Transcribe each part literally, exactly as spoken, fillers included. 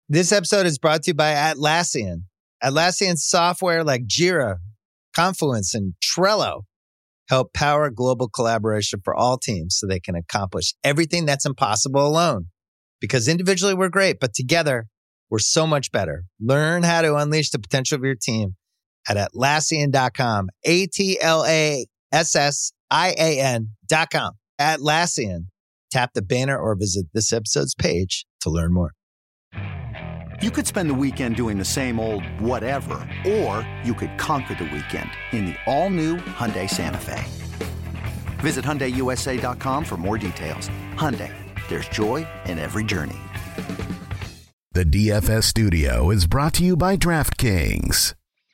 This episode is brought to you by Atlassian. Atlassian software like Jira, Confluence, and Trello help power global collaboration for all teams so they can accomplish everything that's impossible alone. Because individually we're great, but together we're so much better. Learn how to unleash the potential of your team at Atlassian dot com. A T L A S S I A N dot com. Atlassian. Tap the banner or visit this episode's page to learn more. You could spend the weekend doing the same old whatever, or you could conquer the weekend in the all-new Hyundai Santa Fe. Visit Hyundai U S A dot com for more details. Hyundai, there's joy in every journey. The D F S studio is brought to you by DraftKings.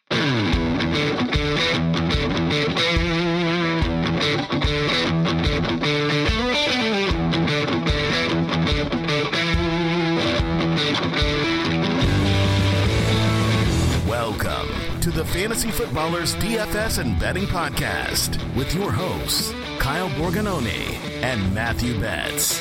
Welcome to the Fantasy Footballers D F S and Betting Podcast with your hosts, Kyle Borgononi and Matthew Betts.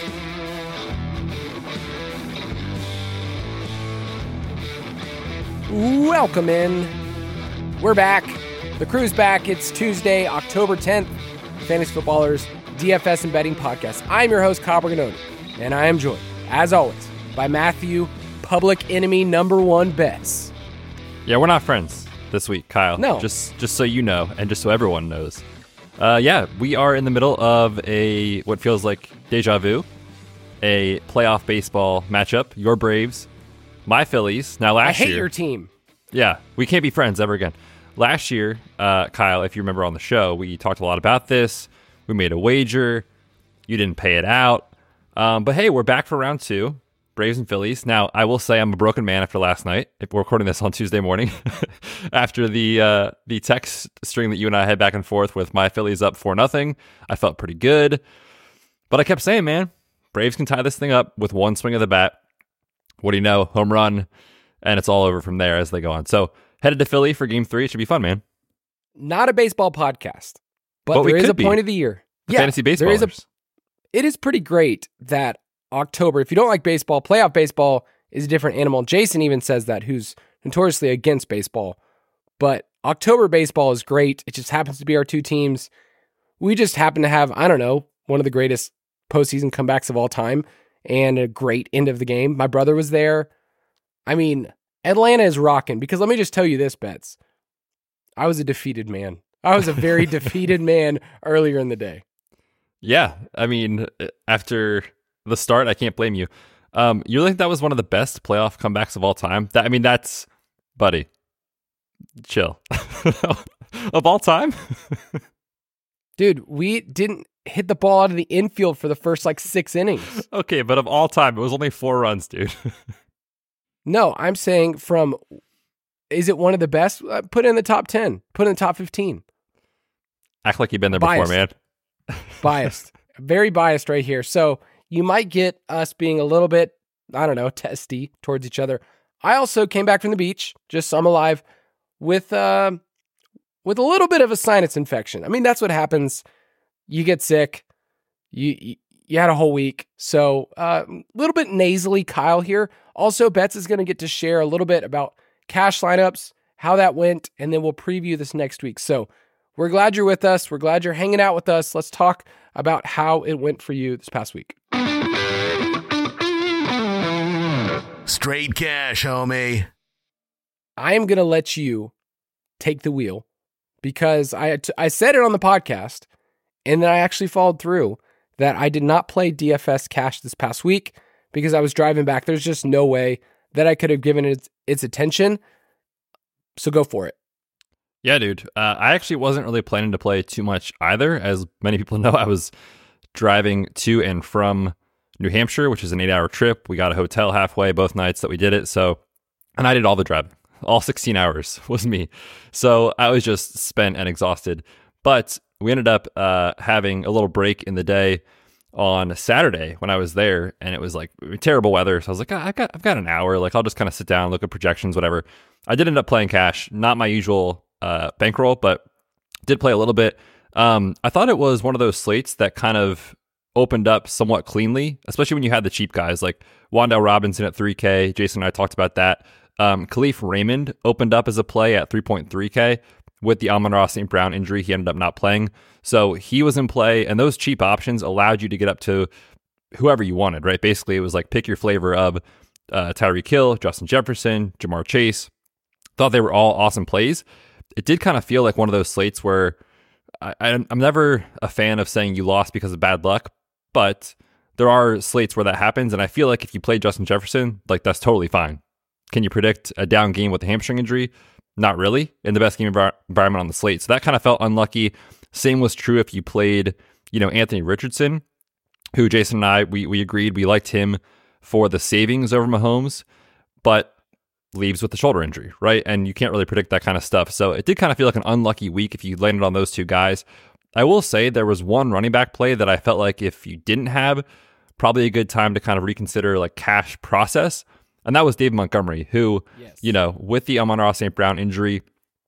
Welcome in. We're back. The crew's back. It's Tuesday, October tenth. Fantasy Footballers D F S and Betting Podcast. I'm your host, Kyle Borgononi, and I am joined, as always, by Matthew, public enemy number one Betts. Yeah, we're not friends this week, Kyle. No. Just just so you know, and just so everyone knows. Uh, yeah, we are in the middle of a, what feels like deja vu, a playoff baseball matchup. Your Braves, my Phillies. Now, last I hate year, your team. Yeah, we can't be friends ever again. Last year, uh, Kyle, if you remember on the show, we talked a lot about this. We made a wager. You didn't pay it out. Um, but hey, we're back for round two. Braves and Phillies. Now, I will say I'm a broken man after last night. If we're recording this on Tuesday morning, after the uh, the text string that you and I had back and forth with my Phillies up four nothing, I felt pretty good. But I kept saying, man, Braves can tie this thing up with one swing of the bat. What do you know? Home run, and it's all over from there as they go on. So headed to Philly for game three. It should be fun, man. Not a baseball podcast, but, But we there is could a point be. of the year. The yeah, fantasy there is a. baseballers. It is pretty great that October, if you don't like baseball, playoff baseball is a different animal. Jason even says that, who's notoriously against baseball. But October baseball is great. It just happens to be our two teams. We just happen to have, I don't know, one of the greatest postseason comebacks of all time and a great end of the game. My brother was there. I mean, Atlanta is rocking, because let me just tell you this, Betts. I was a defeated man. I was a very defeated man earlier in the day. Yeah, I mean, after the start, I can't blame you. Um, you think that was one of the best playoff comebacks of all time? That I mean, that's, buddy, chill. Of all time? Dude, we didn't hit the ball out of the infield for the first like six innings. Okay, but of all time, it was only four runs, dude. No, I'm saying from, is it one of the best? Uh, put it in the top ten. Put it in the top fifteen. Act like you've been there Biased. before, man. Biased. Very biased right here. So you might get us being a little bit, I don't know, testy towards each other. I also came back from the beach, just so I'm alive, with uh, with a little bit of a sinus infection. I mean, that's what happens. You get sick. You you, you had a whole week. So a uh, little bit nasally Kyle here. Also, Betts is going to get to share a little bit about cash lineups, how that went, and then we'll preview this next week. So we're glad you're with us. We're glad you're hanging out with us. Let's talk about how it went for you this past week. Straight cash, homie. I am going to let you take the wheel, because I I said it on the podcast, and then I actually followed through that I did not play D F S cash this past week because I was driving back. There's just no way that I could have given it its attention. So go for it. Yeah, dude. Uh, I actually wasn't really planning to play too much either. As many people know, I was driving to and from New Hampshire, which is an eight-hour trip. We got a hotel halfway both nights that we did it. So, and I did all the driving. All sixteen hours was me. So I was just spent and exhausted. But we ended up uh, having a little break in the day on Saturday when I was there, and it was like terrible weather. So I was like, oh, I've got I've got an hour. Like, I'll just kind of sit down, look at projections, whatever. I did end up playing cash, not my usual uh, bankroll, but did play a little bit. Um, I thought it was one of those slates that kind of opened up somewhat cleanly, especially when you had the cheap guys like Wan'Dale Robinson at three K. Jason and I talked about that. Um, Khalif Raymond opened up as a play at three point three K. With the Amon-Ra Saint Brown injury, he ended up not playing. So he was in play, and those cheap options allowed you to get up to whoever you wanted, right? Basically, it was like pick your flavor of uh, Tyreek Hill, Justin Jefferson, Jamar Chase. Thought they were all awesome plays. It did kind of feel like one of those slates where I, I'm never a fan of saying you lost because of bad luck, but there are slates where that happens, and I feel like if you play Justin Jefferson, like that's totally fine. Can you predict a down game with a hamstring injury? Not really, in the best game envir- environment on the slate. So that kind of felt unlucky. Same was true if you played, you know, Anthony Richardson, who Jason and I, we we agreed we liked him for the savings over Mahomes, but leaves with the shoulder injury, right? And you can't really predict that kind of stuff. So it did kind of feel like an unlucky week if you landed on those two guys. I will say there was one running back play that I felt like if you didn't have, probably a good time to kind of reconsider like cash process. And that was David Montgomery, who, yes. you know, with the Amon-Ra Saint Brown injury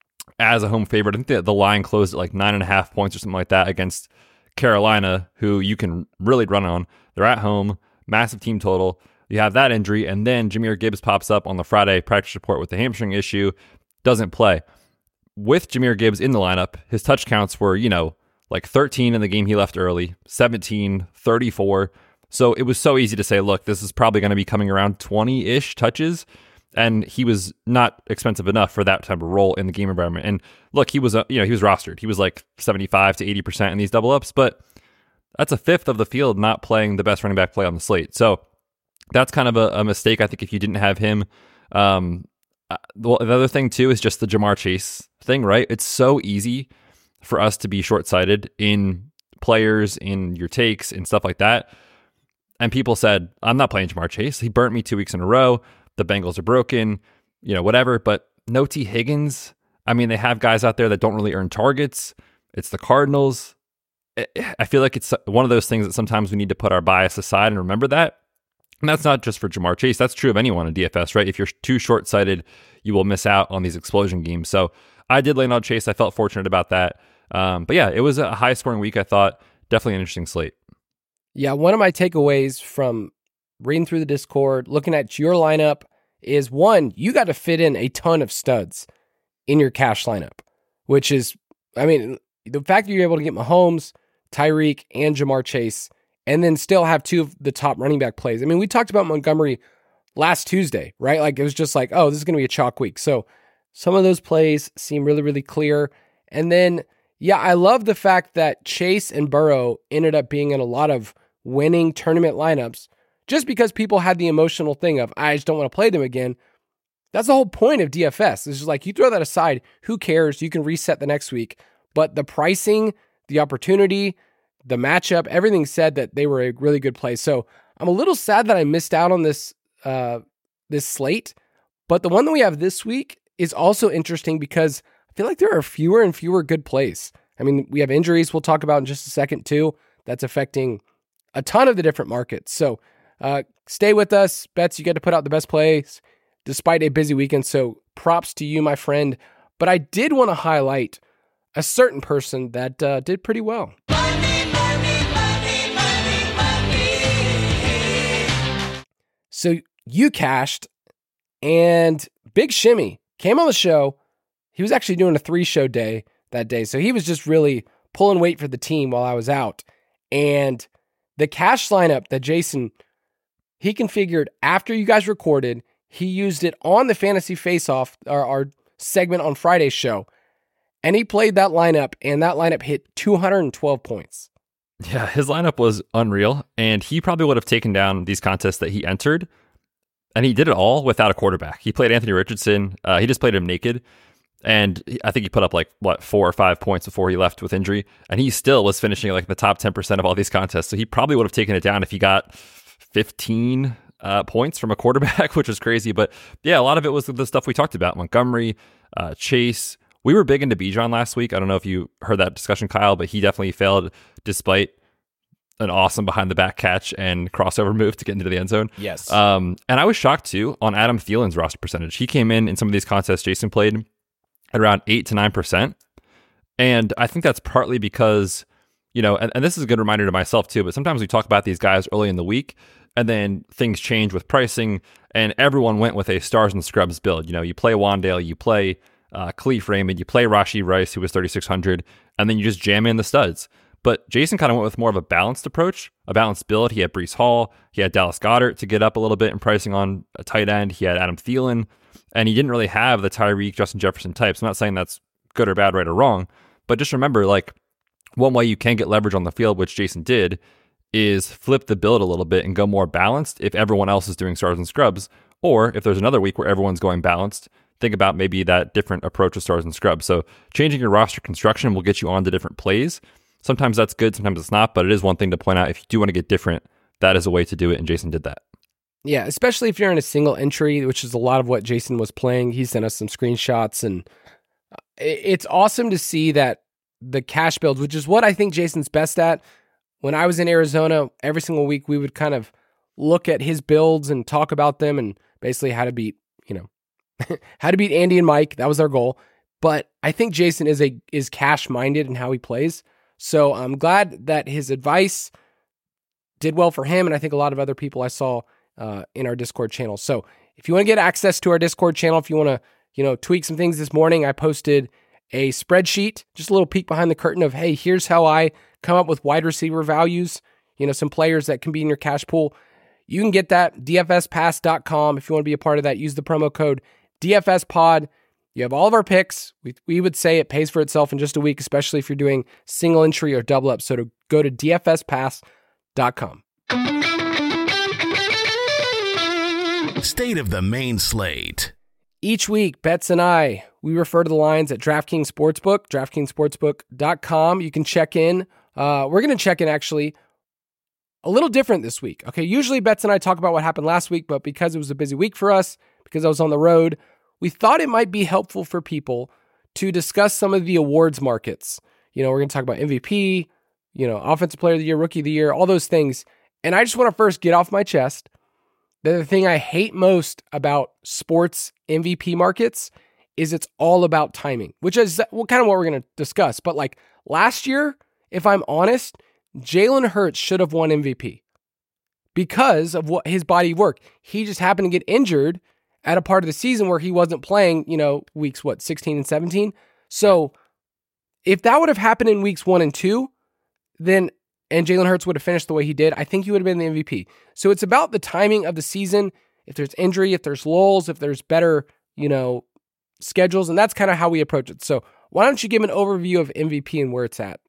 as a home favorite, I think the, the line closed at like nine and a half points or something like that against Carolina, who you can really run on. They're at home, massive team total. You have that injury, and then Jahmyr Gibbs pops up on the Friday practice report with the hamstring issue, doesn't play. With Jahmyr Gibbs in the lineup, his touch counts were, you know, like thirteen in the game he left early, seventeen, thirty-four. So it was so easy to say, look, this is probably going to be coming around twenty-ish touches, and he was not expensive enough for that type of role in the game environment. And look, he was, uh, you know, he was rostered. He was like seventy-five to eighty percent in these double ups, but that's a fifth of the field not playing the best running back play on the slate. So that's kind of a, a mistake, I think, if you didn't have him. Um, well, the other thing too is just the Jamar Chase thing, right? It's so easy for us to be short-sighted in players, in your takes, and stuff like that. And people said, I'm not playing Jamar Chase. He burnt me two weeks in a row. The Bengals are broken, you know, whatever. But no T. Higgins. I mean, they have guys out there that don't really earn targets. It's the Cardinals. I feel like it's one of those things that sometimes we need to put our bias aside and remember that. And that's not just for Jamar Chase. That's true of anyone in D F S, right? If you're too short-sighted, you will miss out on these explosion games. So I did land on Chase. I felt fortunate about that. Um, but yeah, it was a high-scoring week, I thought. Definitely an interesting slate. Yeah, one of my takeaways from reading through the Discord, looking at your lineup, is one, you got to fit in a ton of studs in your cash lineup, which is, I mean, the fact that you're able to get Mahomes, Tyreek, and Jamar Chase, and then still have two of the top running back plays. I mean, we talked about Montgomery last Tuesday, right? Like, it was just like, oh, this is going to be a chalk week. So some of those plays seem really, really clear. And then, yeah, I love the fact that Chase and Burrow ended up being in a lot of winning tournament lineups just because people had the emotional thing of, I just don't want to play them again. That's the whole point of D F S. It's just like, you throw that aside, who cares? You can reset the next week. But the pricing, the opportunity, the matchup, everything said that they were a really good play. So I'm a little sad that I missed out on this uh, this slate. But the one that we have this week is also interesting because I feel like there are fewer and fewer good plays. I mean, we have injuries we'll talk about in just a second too. That's affecting a ton of the different markets. So uh, stay with us. Bets, you get to put out the best plays despite a busy weekend. So props to you, my friend. But I did want to highlight a certain person that uh, did pretty well. Money, money, money, money, money. So you cashed, and Big Shimmy came on the show. He was actually doing a three-show day that day. So he was just really pulling weight for the team while I was out. And the cash lineup that Jason, he configured after you guys recorded, he used it on the Fantasy Face-Off, our, our segment on Friday's show. And he played that lineup, and that lineup hit two hundred twelve points. Yeah, his lineup was unreal, and he probably would have taken down these contests that he entered, and he did it all without a quarterback. He played Anthony Richardson. Uh, he just played him naked, and I think he put up like, what, four or five points before he left with injury, and he still was finishing like the top ten percent of all these contests, so he probably would have taken it down if he got fifteen uh, points from a quarterback, which is crazy. But yeah, a lot of it was the stuff we talked about, Montgomery, uh, Chase. We were big into Bijan last week. I don't know if you heard that discussion, Kyle, but he definitely failed despite an awesome behind the back catch and crossover move to get into the end zone. Yes. Um, and I was shocked too on Adam Thielen's roster percentage. He came in in some of these contests Jason played at around eight to nine percent. And I think that's partly because, you know, and, and this is a good reminder to myself too, but sometimes we talk about these guys early in the week and then things change with pricing and everyone went with a stars and scrubs build. You know, you play Wandale, you play uh, Khalif Raymond, you play Rashee Rice, who was thirty-six hundred, and then you just jam in the studs. But Jason kind of went with more of a balanced approach, a balanced build. He had Breece Hall, he had Dallas Goedert to get up a little bit in pricing on a tight end, he had Adam Thielen, and he didn't really have the Tyreek, Justin Jefferson types. I'm not saying that's good or bad, right or wrong, but just remember, like, one way you can get leverage on the field, which Jason did, is flip the build a little bit and go more balanced if everyone else is doing stars and scrubs, or if there's another week where everyone's going balanced, think about maybe that different approach to stars and scrubs. So changing your roster construction will get you onto different plays. Sometimes that's good, sometimes it's not, but it is one thing to point out. If you do want to get different, that is a way to do it, and Jason did that. Yeah, especially if you're in a single entry, which is a lot of what Jason was playing. He sent us some screenshots, and it's awesome to see that the cash builds, which is what I think Jason's best at. When I was in Arizona, every single week we would kind of look at his builds and talk about them and basically how to beat, you know, how to beat Andy and Mike. That was our goal. But I think Jason is a is cash-minded in how he plays. So I'm glad that his advice did well for him, and I think a lot of other people I saw uh, in our Discord channel. So if you want to get access to our Discord channel, if you want to, you know, tweak some things this morning, I posted a spreadsheet, just a little peek behind the curtain of, hey, here's how I come up with wide receiver values, you know, some players that can be in your cash pool. You can get that, D F S pass dot com. If you want to be a part of that, use the promo code D F S pod. You have all of our picks. We we would say it pays for itself in just a week, especially if you're doing single entry or double up. So to go to D F S pass dot com. State of the main slate. Each week, Betts and I, we refer to the lines at DraftKings Sportsbook, DraftKings Sportsbook dot com. You can check in. Uh, we're going to check in actually a little different this week. Okay, usually Betts and I talk about what happened last week, but because it was a busy week for us, because I was on the road, we thought it might be helpful for people to discuss some of the awards markets. You know, we're going to talk about M V P, you know, Offensive Player of the Year, Rookie of the Year, all those things. And I just want to first get off my chest that the thing I hate most about sports M V P markets is it's all about timing, which is kind of what we're going to discuss. But like last year, if I'm honest, Jalen Hurts should have won M V P because of what his body work. He just happened to get injured at a part of the season where he wasn't playing, you know, weeks, what, sixteen and seventeen. So if that would have happened in weeks one and two, then, and Jalen Hurts would have finished the way he did, I think he would have been the M V P. So it's about the timing of the season. If there's injury, if there's lulls, if there's better, you know, schedules, and that's kind of how we approach it. So why don't you give an overview of M V P and where it's at?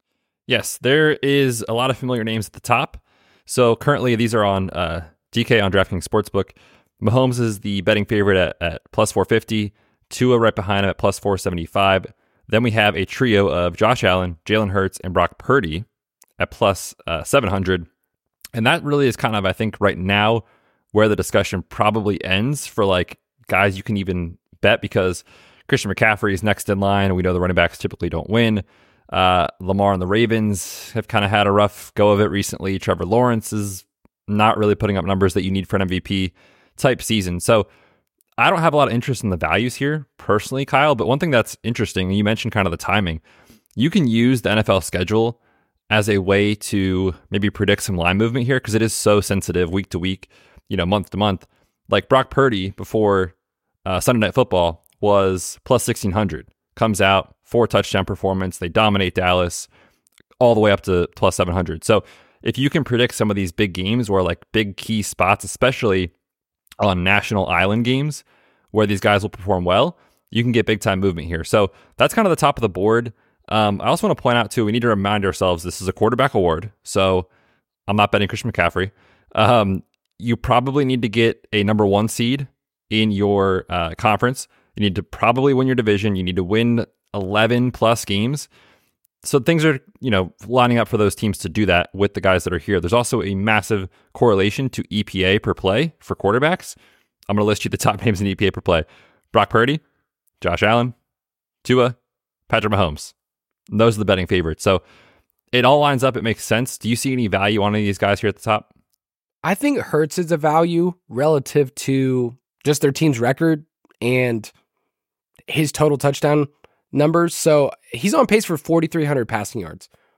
Yes, there is a lot of familiar names at the top. So currently these are on uh, D K on DraftKings Sportsbook. Mahomes is the betting favorite at, at plus four fifty. Tua right behind him at plus four seventy-five. Then we have a trio of Josh Allen, Jalen Hurts, and Brock Purdy at plus uh, seven hundred. And that really is kind of, I think, right now where the discussion probably ends for like guys you can even bet, because Christian McCaffrey is next in line, and we know the running backs typically don't win. Uh, Lamar and the Ravens have kind of had a rough go of it recently. Trevor Lawrence is not really putting up numbers that you need for an M V P type season. So I don't have a lot of interest in the values here personally, Kyle, but one thing that's interesting, and you mentioned kind of the timing, you can use the N F L schedule as a way to maybe predict some line movement here, because it is so sensitive week to week, you know, month to month. Like Brock Purdy before uh, Sunday Night Football was plus sixteen hundred, comes out, four touchdown performance, they dominate Dallas all the way up to plus seven hundred. So if you can predict some of these big games or like big key spots, especially on national island games where these guys will perform well, you can get big time movement here. So that's kind of the top of the board. Um, I also want to point out too, we need to remind ourselves this is a quarterback award. So I'm not betting Christian McCaffrey. Um, you probably need to get a number one seed in your uh, conference. You need to probably win your division. You need to win eleven plus games. So things are, you know, lining up for those teams to do that with the guys that are here. There's also a massive correlation to E P A per play for quarterbacks. I'm going to list you the top names in E P A per play. Brock Purdy, Josh Allen, Tua, Patrick Mahomes. And those are the betting favorites. So it all lines up. It makes sense. Do you see any value on any of these guys here at the top? I think Hurts is a value relative to just their team's record and his total touchdown numbers. So he's on pace for forty-three hundred passing yards,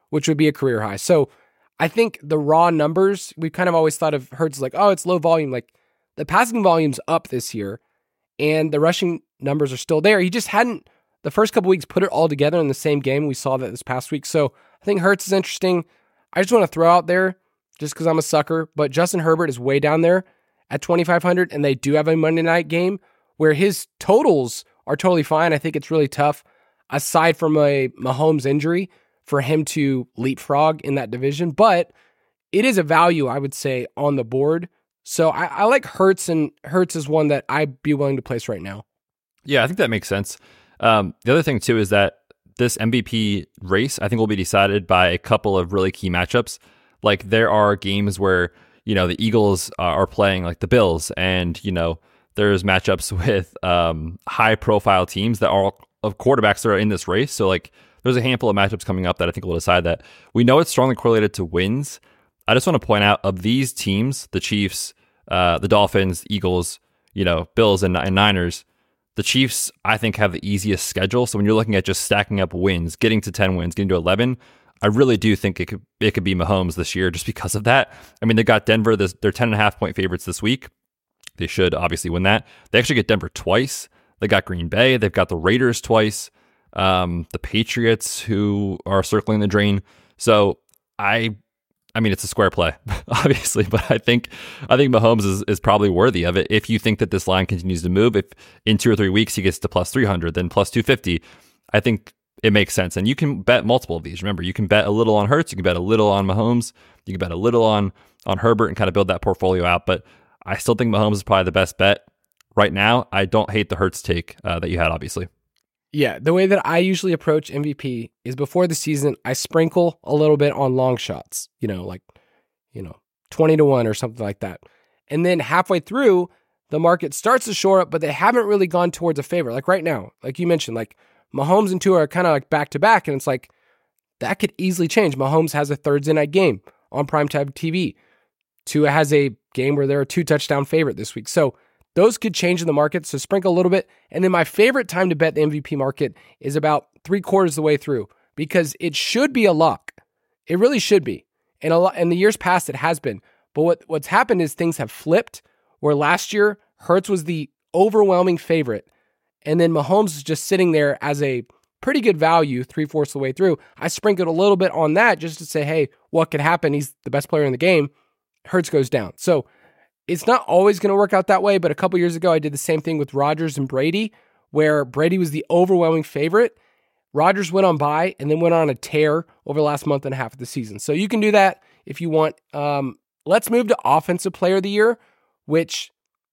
which would be a career high. So I think the raw numbers, we kind of always thought of Hurts like, oh, it's low volume. Like the passing volume's up this year and the rushing numbers are still there. He just hadn't, the first couple weeks, put it all together in the same game. We saw that this past week. So I think Hurts is interesting. I just want to throw out there, just because I'm a sucker, but Justin Herbert is way down there at twenty-five hundred, and they do have a Monday night game where his totals are totally fine. I think it's really tough, aside from a Mahomes injury, for him to leapfrog in that division. But it is a value, I would say, on the board. So I, I like Hurts, and Hurts is one that I'd be willing to place right now. Yeah, I think that makes sense. Um, the other thing, too, is that this M V P race, I think, will be decided by a couple of really key matchups. Like, there are games where, you know, the Eagles are playing, like, the Bills, and, you know, there's matchups with um, high-profile teams that are of quarterbacks that are in this race. So, like, there's a handful of matchups coming up that I think will decide that. We know it's strongly correlated to wins. I just want to point out, of these teams, the Chiefs, uh, the Dolphins, Eagles, you know, Bills, and, and Niners, the Chiefs, I think, have the easiest schedule. So when you're looking at just stacking up wins, getting to ten wins, getting to eleven, I really do think it could it could be Mahomes this year just because of that. I mean, they got Denver. This, they're ten and a half point favorites this week. They should obviously win that. They actually get Denver twice. They got Green Bay. They've got the Raiders twice. Um, the Patriots, who are circling the drain. So I, I mean, it's a square play, obviously, but I think I think Mahomes is, is probably worthy of it. If you think that this line continues to move, if in two or three weeks he gets to plus three hundred, then plus two fifty, I think it makes sense. And you can bet multiple of these. Remember, you can bet a little on Hurts, you can bet a little on Mahomes, you can bet a little on on Herbert and kind of build that portfolio out. But I still think Mahomes is probably the best bet right now. I don't hate the Hurts take uh, that you had, obviously. Yeah, the way that I usually approach M V P is before the season, I sprinkle a little bit on long shots, you know, like, you know, twenty to one or something like that. And then halfway through, the market starts to shore up, but they haven't really gone towards a favor. Like right now, like you mentioned, like Mahomes and Tua are kind of like back to back, and it's like that could easily change. Mahomes has a Thursday night game on primetime T V. Tua has a game where they're a two touchdown favorite this week. So those could change in the market, so sprinkle a little bit. And then my favorite time to bet the M V P market is about three quarters of the way through, because it should be a lock. It really should be. And a lot, in the years past, it has been. But what, what's happened is things have flipped, where last year, Hurts was the overwhelming favorite, and then Mahomes is just sitting there as a pretty good value three-fourths of the way through. I sprinkled a little bit on that just to say, hey, what could happen? He's the best player in the game. Hurts goes down. So it's not always going to work out that way, but a couple years ago, I did the same thing with Rodgers and Brady, where Brady was the overwhelming favorite. Rodgers went on bye and then went on a tear over the last month and a half of the season. So you can do that if you want. Um, let's move to Offensive Player of the Year, which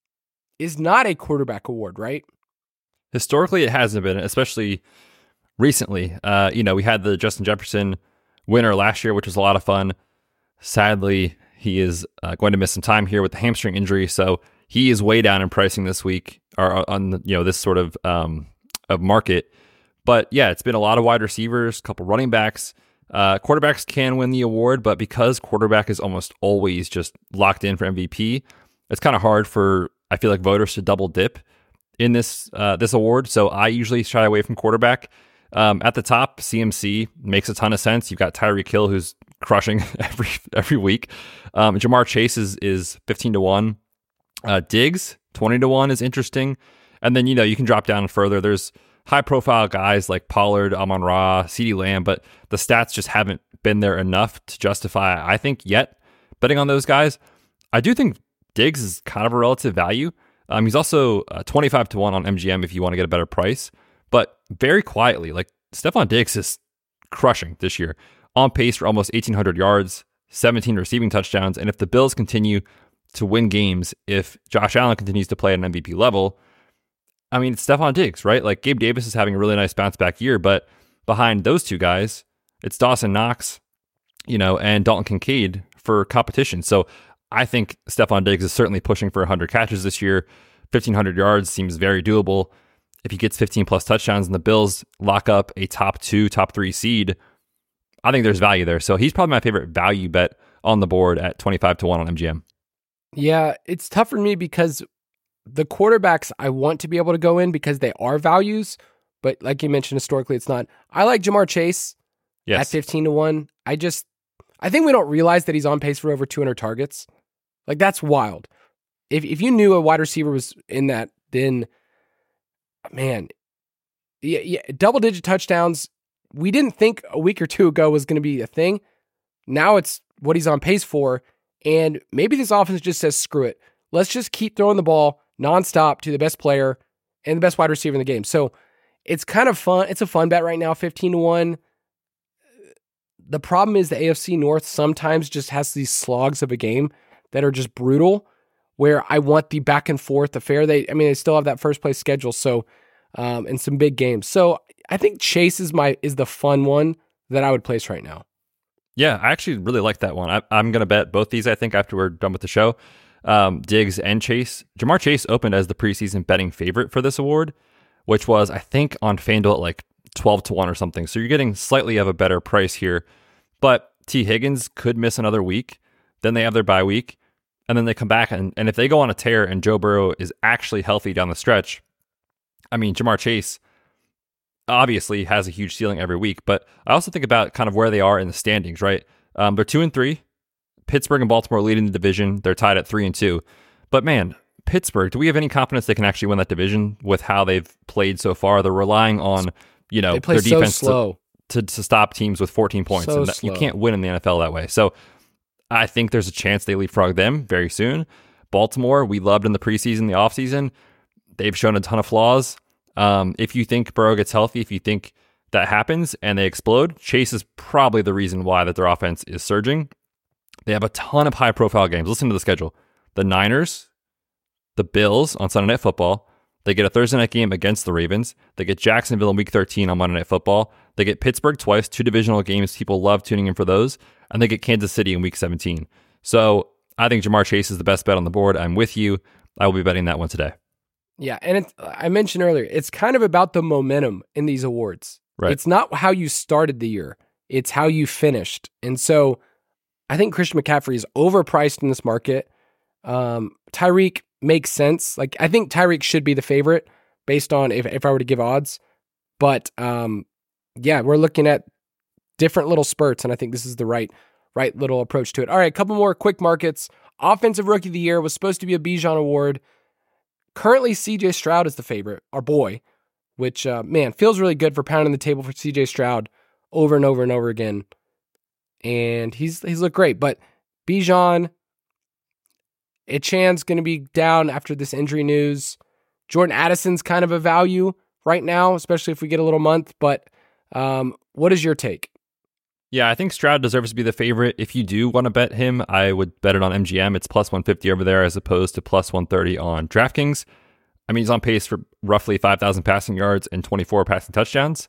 is not a quarterback award, right? Historically, it hasn't been, especially recently. Uh, you know, we had the Justin Jefferson winner last year, which was a lot of fun. Sadly, he is uh, going to miss some time here with the hamstring injury, so he is way down in pricing this week, or on the, you know, this sort of um, of market. But yeah, it's been a lot of wide receivers, a couple running backs. Uh, quarterbacks can win the award, but because quarterback is almost always just locked in for M V P, it's kind of hard for, I feel like, voters to double dip in this uh, this award. So I usually shy away from quarterback. Um, at the top, C M C makes a ton of sense. You've got Tyreek Hill, who's crushing every every week. Um, Jamar Chase is is fifteen to one. Uh, Diggs twenty to one is interesting. And then, you know, you can drop down further. There's high profile guys like Pollard, Amon-Ra, CeeDee Lamb, but the stats just haven't been there enough to justify, I think, yet betting on those guys. I do think Diggs is kind of a relative value. Um, he's also uh, twenty-five to one on M G M if you want to get a better price. But very quietly, like Stephon Diggs is crushing this year. On pace for almost eighteen hundred yards, seventeen receiving touchdowns. And if the Bills continue to win games, if Josh Allen continues to play at an M V P level, I mean, it's Stephon Diggs, right? Like Gabe Davis is having a really nice bounce back year, but behind those two guys, it's Dawson Knox, you know, and Dalton Kincaid for competition. So I think Stephon Diggs is certainly pushing for one hundred catches this year. fifteen hundred yards seems very doable. If he gets fifteen plus touchdowns and the Bills lock up a top two, top three seed, I think there's value there. So he's probably my favorite value bet on the board at twenty-five to one on M G M. Yeah, it's tough for me because the quarterbacks I want to be able to go in because they are values, but like you mentioned, historically it's not. I like Jamar Chase. Yes. at fifteen to one. I just, I think we don't realize that he's on pace for over two hundred targets. Like, that's wild. If if you knew a wide receiver was in that, then, man, yeah, yeah, double-digit touchdowns, we didn't think a week or two ago was going to be a thing. Now it's what he's on pace for, and maybe this offense just says, screw it. Let's just keep throwing the ball nonstop to the best player and the best wide receiver in the game. So it's kind of fun. It's a fun bet right now, fifteen to one. The problem is the A F C North sometimes just has these slogs of a game that are just brutal, where I want the back and forth affair. They, I mean, they still have that first place schedule, so um, and some big games. So I think Chase is my is the fun one that I would place right now. Yeah, I actually really like that one. I, I'm going to bet both these, I think, after we're done with the show. Um, Diggs and Chase. Ja'Marr Chase opened as the preseason betting favorite for this award, which was, I think, on FanDuel at like twelve to one or something. So you're getting slightly of a better price here. But T. Higgins could miss another week. Then they have their bye week. And then they come back. And, and if they go on a tear and Joe Burrow is actually healthy down the stretch, I mean, Ja'Marr Chase obviously has a huge ceiling every week. But I also think about kind of where they are in the standings, right? Um, they're two and three. Pittsburgh and Baltimore leading the division. They're tied at three and two. But man, Pittsburgh, do we have any confidence they can actually win that division with how they've played so far? They're relying on, you know, They play their so defense slow. To, to to stop teams with fourteen points. So and that, you slow. can't win in the N F L that way. So I think there's a chance they leapfrog them very soon. Baltimore, we loved in the preseason, the offseason. They've shown a ton of flaws. Um, if you think Burrow gets healthy, if you think that happens and they explode, Chase is probably the reason why that their offense is surging. They have a ton of high-profile games. Listen to the schedule. The Niners, the Bills on Sunday Night Football. They get a Thursday night game against the Ravens. They get Jacksonville in Week thirteen on Monday Night Football. They get Pittsburgh twice, two divisional games. People love tuning in for those. And they get Kansas City in Week seventeen. So I think Ja'Marr Chase is the best bet on the board. I'm with you. I will be betting that one today. Yeah, and it's, I mentioned earlier, it's kind of about the momentum in these awards. Right. It's not how you started the year. It's how you finished. And so I think Christian McCaffrey is overpriced in this market. Um, Tyreek makes sense. Like, I think Tyreek should be the favorite based on if, if I were to give odds. But um, yeah, we're looking at different little spurts, and I think this is the right right little approach to it. All right, a couple more quick markets. Offensive Rookie of the Year was supposed to be a Bijan Award. Currently, C J Stroud is the favorite, our boy, which, uh, man, feels really good for pounding the table for C J Stroud over and over and over again. And he's he's looked great. But Bijan, Etienne's going to be down after this injury news. Jordan Addison's kind of a value right now, especially if we get a little month. But um, what is your take? Yeah, I think Stroud deserves to be the favorite. If you do want to bet him, I would bet it on M G M. It's plus one fifty over there as opposed to plus one thirty on DraftKings. I mean, he's on pace for roughly five thousand passing yards and twenty-four passing touchdowns.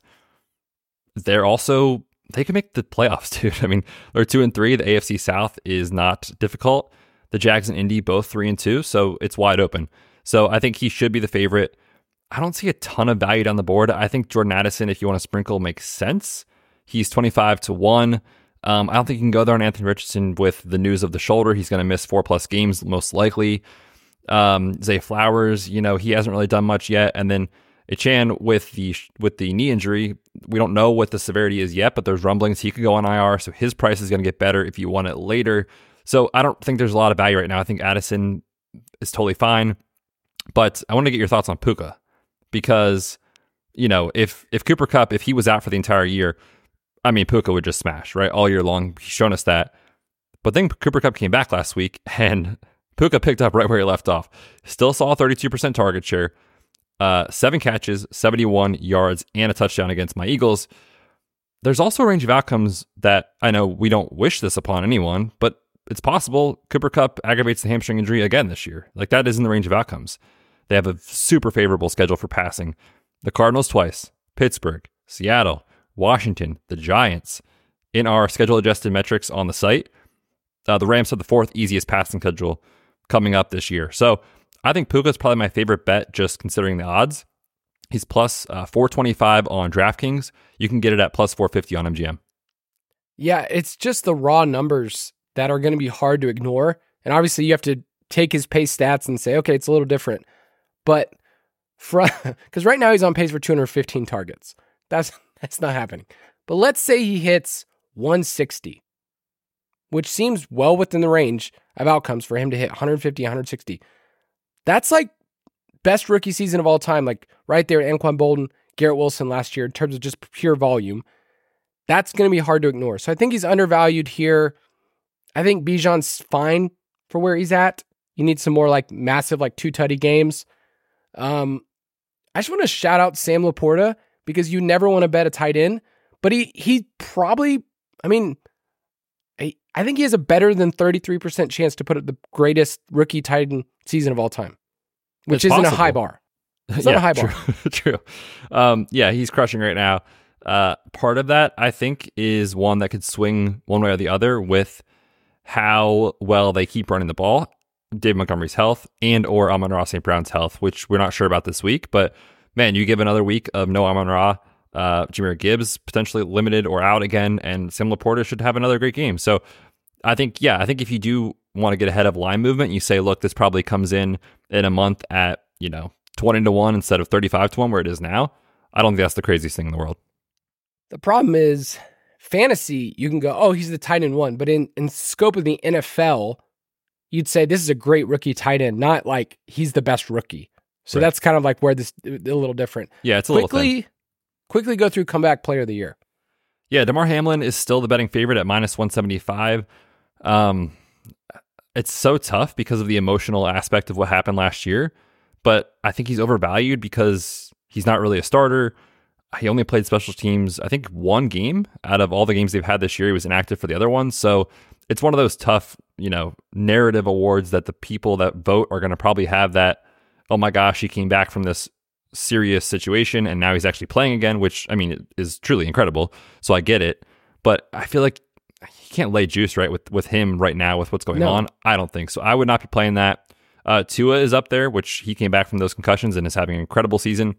They're also, they can make the playoffs, dude. I mean, they're two and three. The A F C South is not difficult. The Jags and Indy both three and two, so it's wide open. So I think he should be the favorite. I don't see a ton of value down the board. I think Jordan Addison, if you want to sprinkle, makes sense. He's twenty-five to one. Um, I don't think you can go there on Anthony Richardson with the news of the shoulder. He's going to miss four plus games, most likely. Um, Zay Flowers, you know, he hasn't really done much yet. And then Etienne with the with the knee injury, we don't know what the severity is yet, but there's rumblings he could go on I R, so his price is going to get better if you want it later. So I don't think there's a lot of value right now. I think Addison is totally fine, but I want to get your thoughts on Puka because, you know, if if Cooper Kupp, if he was out for the entire year, I mean, Puka would just smash, right? All year long. He's shown us that. But then Cooper Kupp came back last week, and Puka picked up right where he left off. Still saw thirty-two percent target share, uh, seven catches, seventy-one yards, and a touchdown against my Eagles. There's also a range of outcomes that I know we don't wish this upon anyone, but it's possible Cooper Kupp aggravates the hamstring injury again this year. Like, that is in the range of outcomes. They have a super favorable schedule for passing. The Cardinals twice, Pittsburgh, Seattle, Washington, the Giants. In our schedule-adjusted metrics on the site, uh, the Rams have the fourth easiest passing schedule coming up this year. So I think Puka is probably my favorite bet, just considering the odds. He's plus uh, four twenty-five on DraftKings. You can get it at plus four fifty on M G M. Yeah, it's just the raw numbers that are going to be hard to ignore. And obviously, you have to take his pace stats and say, okay, it's a little different. But because right now he's on pace for two hundred fifteen targets. That's that's not happening. But let's say he hits one sixty, which seems well within the range of outcomes for him to hit one fifty, one sixty. That's like best rookie season of all time, like right there at Anquan Boldin, Garrett Wilson last year in terms of just pure volume. That's going to be hard to ignore. So I think he's undervalued here. I think Bijan's fine for where he's at. You need some more like massive, like two tutty games. Um, I just want to shout out Sam Laporta because you never want to bet a tight end, but he he probably, I mean, I, I think he has a better than thirty-three percent chance to put up the greatest rookie tight end season of all time, which It's isn't possible. a high bar. It's yeah, not a high bar. True. true. Um, yeah, he's crushing right now. Uh, part of that, I think, is one that could swing one way or the other with how well they keep running the ball, Dave Montgomery's health, and or Amon-Ra Saint Brown's health, which we're not sure about this week. But man, you give another week of no Amon-Ra, uh, Jahmyr Gibbs potentially limited or out again, and Sam Laporta should have another great game. So I think, yeah, I think if you do want to get ahead of line movement, you say, look, this probably comes in in a month at, you know, twenty to one instead of thirty-five to one where it is now. I don't think that's the craziest thing in the world. The problem is fantasy, you can go, oh, he's the tight end one. But in, in scope of the N F L, you'd say this is a great rookie tight end, not like he's the best rookie. So Right. that's kind of like where this a little different. Yeah, it's a quickly, little thin. Quickly go through comeback player of the year. Yeah, DeMar Hamlin is still the betting favorite at minus one seventy-five. Um, it's so tough because of the emotional aspect of what happened last year, but I think he's overvalued because he's not really a starter. He only played special teams, I think, one game out of all the games they've had this year. He was inactive for the other ones. So it's one of those tough, you know, narrative awards that the people that vote are going to probably have that, oh my gosh, he came back from this serious situation and now he's actually playing again, which, I mean, is truly incredible. So I get it. But I feel like you can't lay juice right with, with him right now with what's going No. on. I don't think so. I would not be playing that. Uh, Tua is up there, which he came back from those concussions and is having an incredible season.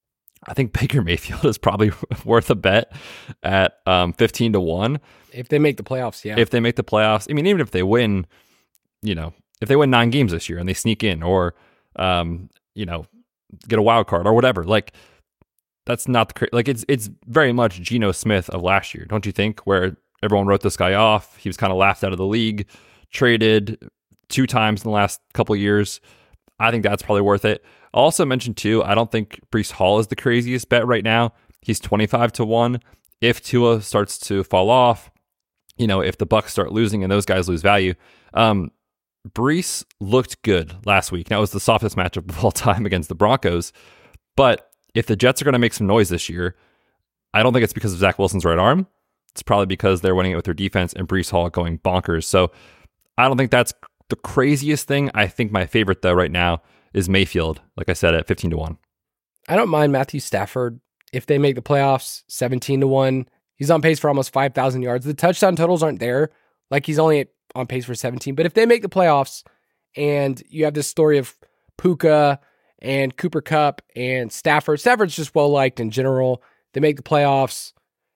I think Baker Mayfield is probably worth a bet at um, fifteen to one. If they make the playoffs, yeah. If they make the playoffs, I mean, even if they win, you know, if they win nine games this year and they sneak in or, um, you know, get a wild card or whatever, like that's not the, cra- like it's, it's very much Geno Smith of last year. Don't you think? Where everyone wrote this guy off. He was kind of laughed out of the league, traded two times in the last couple of years. I think that's probably worth it. I'll also mention too, I don't think Breece Hall is the craziest bet right now. He's twenty-five to one. If Tua starts to fall off, you know, if the Bucs start losing and those guys lose value, um, Breece looked good last week. Now it was the softest matchup of all time against the Broncos. But if the Jets are going to make some noise this year, I don't think it's because of Zach Wilson's right arm. It's probably because they're winning it with their defense and Breece Hall going bonkers. So I don't think that's the craziest thing. I think my favorite though right now is Mayfield, like I said, at fifteen to one. I don't mind Matthew Stafford. If they make the playoffs, seventeen to one. He's on pace for almost five thousand yards. The touchdown totals aren't there. Like he's only on pace for seventeen. But if they make the playoffs and you have this story of Puka and Cooper Kupp and Stafford, Stafford's just well-liked in general. They make the playoffs.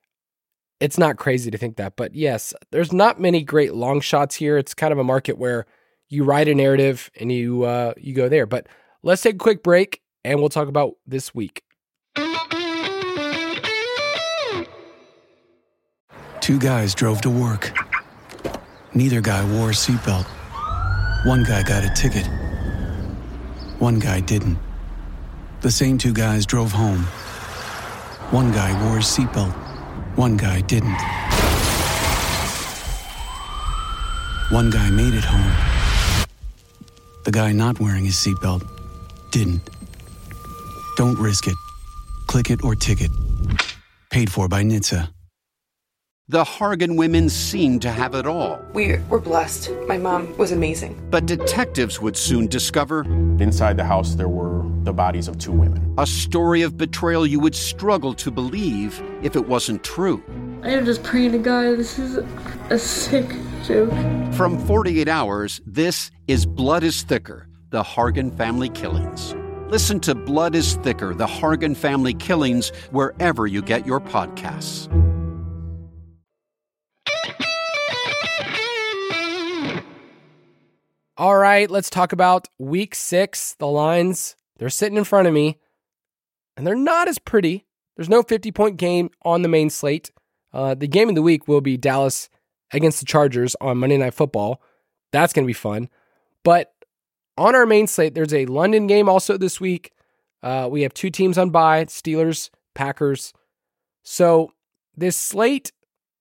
It's not crazy to think that. But yes, there's not many great long shots here. It's kind of a market where you write a narrative and you uh, you go there. But let's take a quick break and we'll talk about this week. Two guys drove to work. Neither guy wore a seatbelt. One guy got a ticket. One guy didn't. The same two guys drove home. One guy wore a seatbelt. One guy didn't. One guy made it home. The guy not wearing his seatbelt didn't. Don't risk it. Click it or ticket. Paid for by N H T S A. The Hargan women seemed to have it all. We were blessed. My mom was amazing. But detectives would soon discover inside the house, there were the bodies of two women. A story of betrayal you would struggle to believe if it wasn't true. I am just praying to God, this is a sick joke. From forty-eight hours, this is Blood is Thicker, the Hargan family killings. Listen to Blood is Thicker, the Hargan family killings, wherever you get your podcasts. All right, let's talk about week six. The lines, they're sitting in front of me, and they're not as pretty. There's no fifty-point game on the main slate. Uh, the game of the week will be Dallas against the Chargers on Monday Night Football. That's going to be fun. But on our main slate, there's a London game also this week. Uh, we have two teams on bye, Steelers, Packers. So this slate,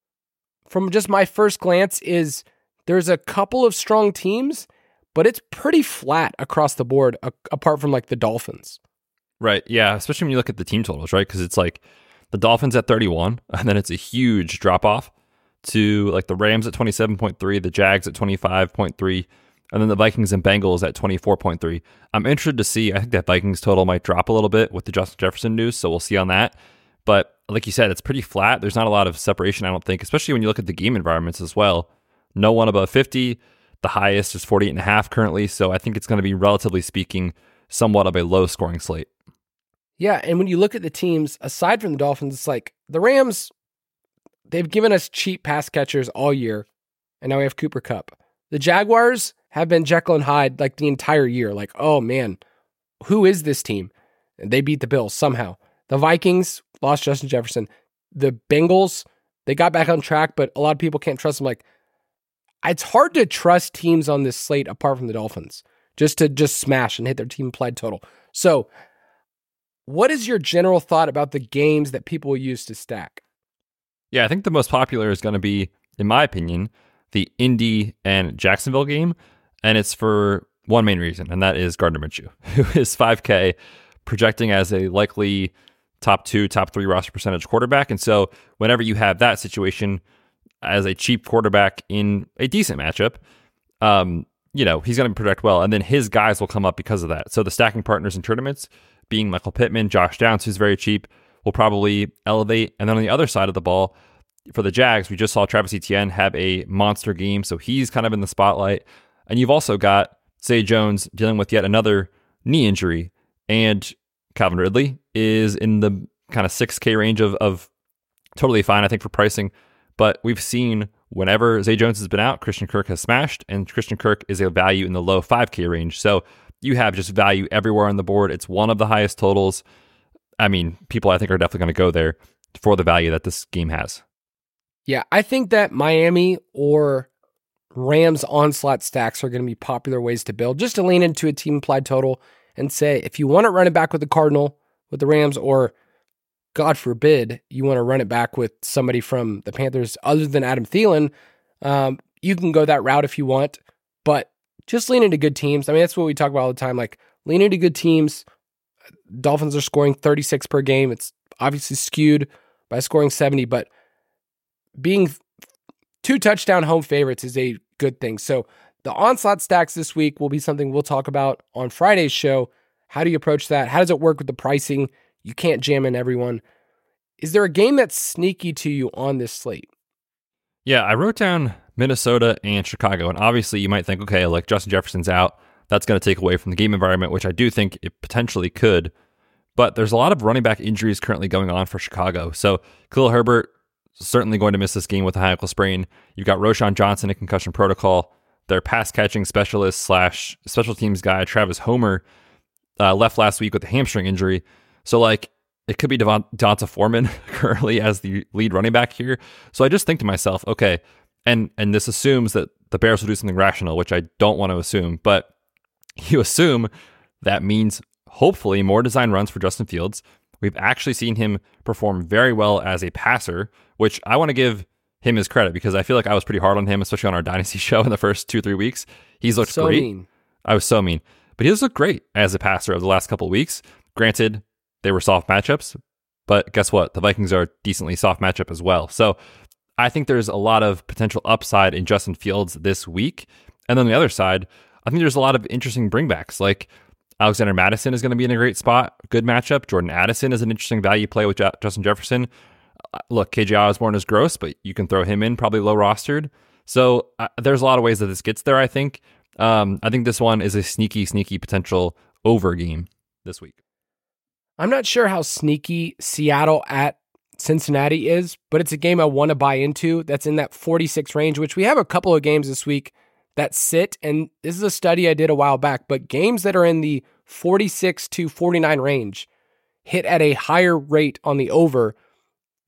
from just my first glance, is there's a couple of strong teams, but it's pretty flat across the board, a- apart from like the Dolphins. Right. Yeah. Especially when you look at the team totals, right? Because it's like the Dolphins at thirty-one, and then it's a huge drop off to like the Rams at twenty-seven point three, the Jags at twenty-five point three, and then the Vikings and Bengals at twenty-four point three. I'm interested to see. I think that Vikings total might drop a little bit with the Justin Jefferson news, so we'll see on that. But like you said, it's pretty flat. There's not a lot of separation, I don't think, especially when you look at the game environments as well. No one above fifty. The highest is forty-eight and a half currently, so I think it's going to be, relatively speaking, somewhat of a low-scoring slate. Yeah, and when you look at the teams, aside from the Dolphins, it's like the Rams, they've given us cheap pass catchers all year, and now we have Cooper Kupp. The Jaguars have been Jekyll and Hyde like the entire year. Like, oh man, who is this team? And they beat the Bills somehow. The Vikings lost Justin Jefferson. The Bengals, they got back on track, but a lot of people can't trust them. Like, it's hard to trust teams on this slate apart from the Dolphins, just to just smash and hit their team implied total. So what is your general thought about the games that people will use to stack? Yeah, I think the most popular is going to be, in my opinion, the Indy and Jacksonville game. And it's for one main reason, and that is Gardner Minshew, who is five K, projecting as a likely top two, top three roster percentage quarterback. And so whenever you have that situation as a cheap quarterback in a decent matchup, um, you know, he's going to project well. And then his guys will come up because of that. So the stacking partners in tournaments, being Michael Pittman, Josh Downs, who's very cheap, will probably elevate. And then on the other side of the ball, for the Jags, we just saw Travis Etienne have a monster game, so he's kind of in the spotlight. And you've also got Zay Jones dealing with yet another knee injury, and Calvin Ridley is in the kind of six K range of, of totally fine, I think, for pricing. But we've seen whenever Zay Jones has been out, Christian Kirk has smashed, and Christian Kirk is a value in the low five K range. So you have just value everywhere on the board. It's one of the highest totals. I mean, people I think are definitely going to go there for the value that this game has. Yeah, I think that Miami or Rams onslaught stacks are going to be popular ways to build, just to lean into a team implied total and say, if you want to run it back with the Cardinal, with the Rams, or God forbid, you want to run it back with somebody from the Panthers other than Adam Thielen, um, you can go that route if you want, but just lean into good teams. I mean, that's what we talk about all the time, like lean into good teams. Dolphins are scoring thirty-six per game. It's obviously skewed by scoring seventy, but being two touchdown home favorites is a good thing. So the onslaught stacks this week will be something we'll talk about on Friday's show. How do you approach that? How does it work with the pricing? You can't jam in everyone. Is there a game that's sneaky to you on this slate? Yeah, I wrote down Minnesota and Chicago. And obviously you might think, okay, like Justin Jefferson's out. That's going to take away from the game environment, which I do think it potentially could. But there's a lot of running back injuries currently going on for Chicago. So Khalil Herbert certainly going to miss this game with a high ankle sprain. You've got Roshan Johnson in concussion protocol. Their pass catching specialist slash special teams guy, Travis Homer, uh, left last week with a hamstring injury. So like it could be Devon, D'Onta Foreman currently as the lead running back here. So I just think to myself, okay, and and this assumes that the Bears will do something rational, which I don't want to assume, but you assume that means hopefully more design runs for Justin Fields. We've actually seen him perform very well as a passer, which I want to give him his credit because I feel like I was pretty hard on him, especially on our Dynasty show in the first two, three weeks. He's looked so great. Mean. I was so mean. But he has looked great as a passer over the last couple of weeks. Granted, they were soft matchups, but guess what? The Vikings are a decently soft matchup as well. So I think there's a lot of potential upside in Justin Fields this week. And then on the other side, I think there's a lot of interesting bringbacks. Like Alexander Mattison is going to be in a great spot. Good matchup. Jordan Addison is an interesting value play with J- Justin Jefferson. Uh, look, K J Osborne is gross, but you can throw him in, probably low rostered. So uh, there's a lot of ways that this gets there, I think. Um, I think this one is a sneaky, sneaky potential over game this week. I'm not sure how sneaky Seattle at Cincinnati is, but it's a game I want to buy into that's in that forty-six range, which we have a couple of games this week that sit, and this is a study I did a while back, but games that are in the forty-six to forty-nine range hit at a higher rate on the over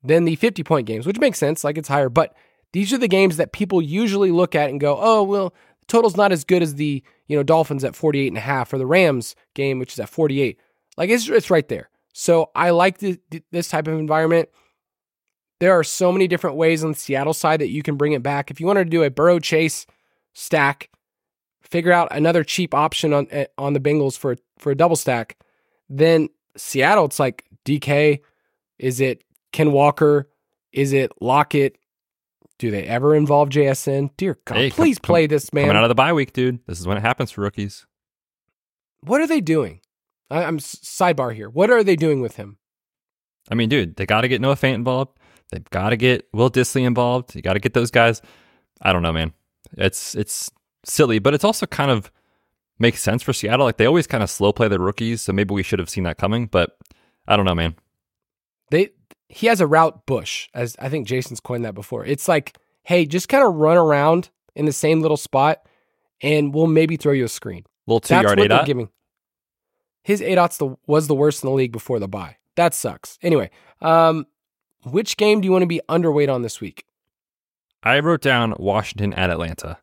than the fifty-point games, which makes sense, like it's higher. But these are the games that people usually look at and go, oh, well, the total's not as good as the, you know, Dolphins at forty-eight and a half or the Rams game, which is at forty-eight. Like, it's it's right there. So I like the, this type of environment. There are so many different ways on the Seattle side that you can bring it back. If you wanted to do a Burrow Chase stack, figure out another cheap option on on the Bengals for, for a double stack, then Seattle, it's like D K. Is it Ken Walker? Is it Lockett? Do they ever involve J S N? Dear God, hey, please come, play this, man. Coming out of the bye week, dude. This is when it happens for rookies. What are they doing? I, I'm sidebar here. What are they doing with him? I mean, dude, they got to get Noah Fant involved. They've got to get Will Dissly involved. You got to get those guys. I don't know, man. It's it's silly, but it's also kind of makes sense for Seattle. Like, they always kind of slow play their rookies, so maybe we should have seen that coming, but I don't know, man. They he has a route bush, as I think Jason's coined that before. It's like, hey, just kind of run around in the same little spot, and we'll maybe throw you a screen. Little two-yard A DOT? Giving. His A DOT's the was the worst in the league before the bye. That sucks. Anyway, um, which game do you want to be underweight on this week? I wrote down Washington at Atlanta.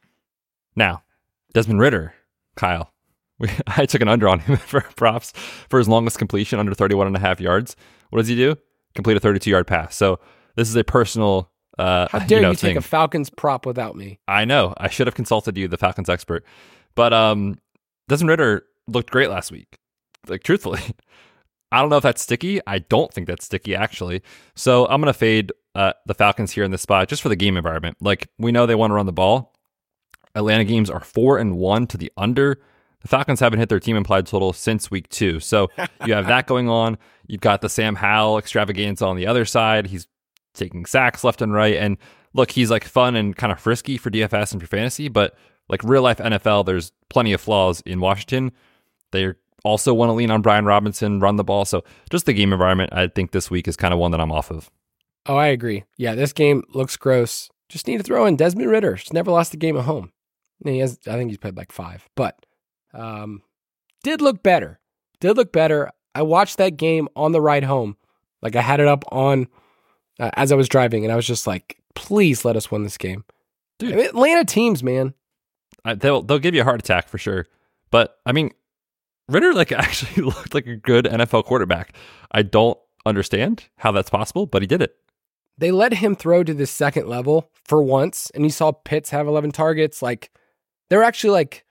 Now, Desmond Ridder, Kyle. We, I took an under on him for props for his longest completion, under thirty-one and a half yards. What does he do? Complete a thirty-two-yard pass. So this is a personal uh, How dare you, know, you take thing. a Falcons prop without me? I know. I should have consulted you, the Falcons expert. But um, Desmond Ridder looked great last week. Like, truthfully. I don't know if that's sticky. I don't think that's sticky, actually. So I'm going to fade uh, the Falcons here in this spot just for the game environment. Like, we know they want to run the ball. Atlanta games are four and one to the under. The Falcons haven't hit their team implied total since week two. So you have that going on. You've got the Sam Howell extravaganza on the other side. He's taking sacks left and right. And look, he's like fun and kind of frisky for D F S and for fantasy, but like real life N F L, there's plenty of flaws in Washington. They're also want to lean on Brian Robinson, run the ball. So just the game environment, I think this week is kind of one that I'm off of. Oh, I agree. Yeah, this game looks gross. Just need to throw in Desmond Ridder. He's never lost a game at home. He has, I think he's played like five, but um, did look better. Did look better. I watched that game on the ride home. Like, I had it up on uh, as I was driving, and I was just like, please let us win this game. Dude, I mean, Atlanta teams, man. I, they'll they'll give you a heart attack for sure. But I mean, Ridder like actually looked like a good N F L quarterback. I don't understand how that's possible, but he did it. They let him throw to the second level for once, and you saw Pitts have eleven targets. Like, they're actually like,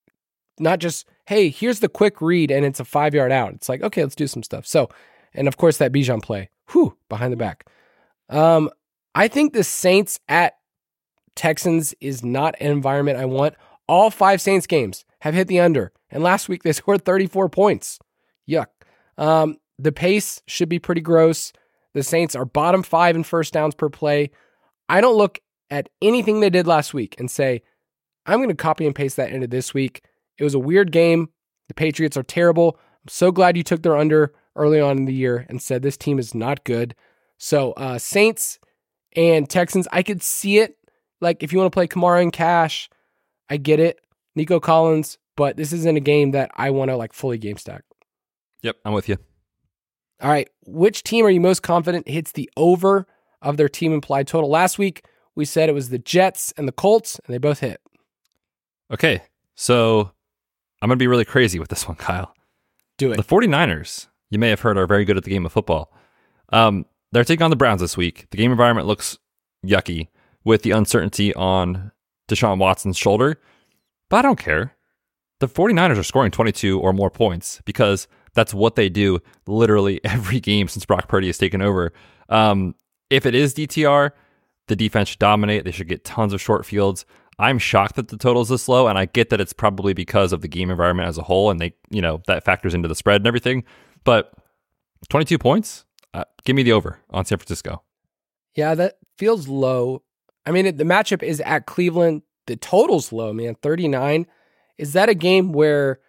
not just, hey, here's the quick read and it's a five yard out. It's like, okay, let's do some stuff. So, and of course that Bijan play, whew, behind the back. Um, I think the Saints at Texans is not an environment I want. All five Saints games have hit the under, and last week they scored thirty-four points. Yuck. Um, the pace should be pretty gross. The Saints are bottom five in first downs per play. I don't look at anything they did last week and say, I'm going to copy and paste that into this week. It was a weird game. The Patriots are terrible. I'm so glad you took their under early on in the year and said this team is not good. So uh, Saints and Texans, I could see it. Like, if you want to play Kamara and Cash, I get it. Nico Collins, but this isn't a game that I want to like fully game stack. Yep, I'm with you. All right, which team are you most confident hits the over of their team implied total? Last week, we said it was the Jets and the Colts, and they both hit. Okay, so I'm going to be really crazy with this one, Kyle. Do it. The 49ers, you may have heard, are very good at the game of football. Um, they're taking on the Browns this week. The game environment looks yucky with the uncertainty on Deshaun Watson's shoulder, but I don't care. The 49ers are scoring twenty-two or more points because that's what they do literally every game since Brock Purdy has taken over. Um, if it is D T R, the defense should dominate. They should get tons of short fields. I'm shocked that the total is this low, and I get that it's probably because of the game environment as a whole, and they, you know, that factors into the spread and everything. But twenty-two points, uh, give me the over on San Francisco. Yeah, that feels low. I mean, the matchup is at Cleveland. The total's low, man, thirty-nine. Is that a game where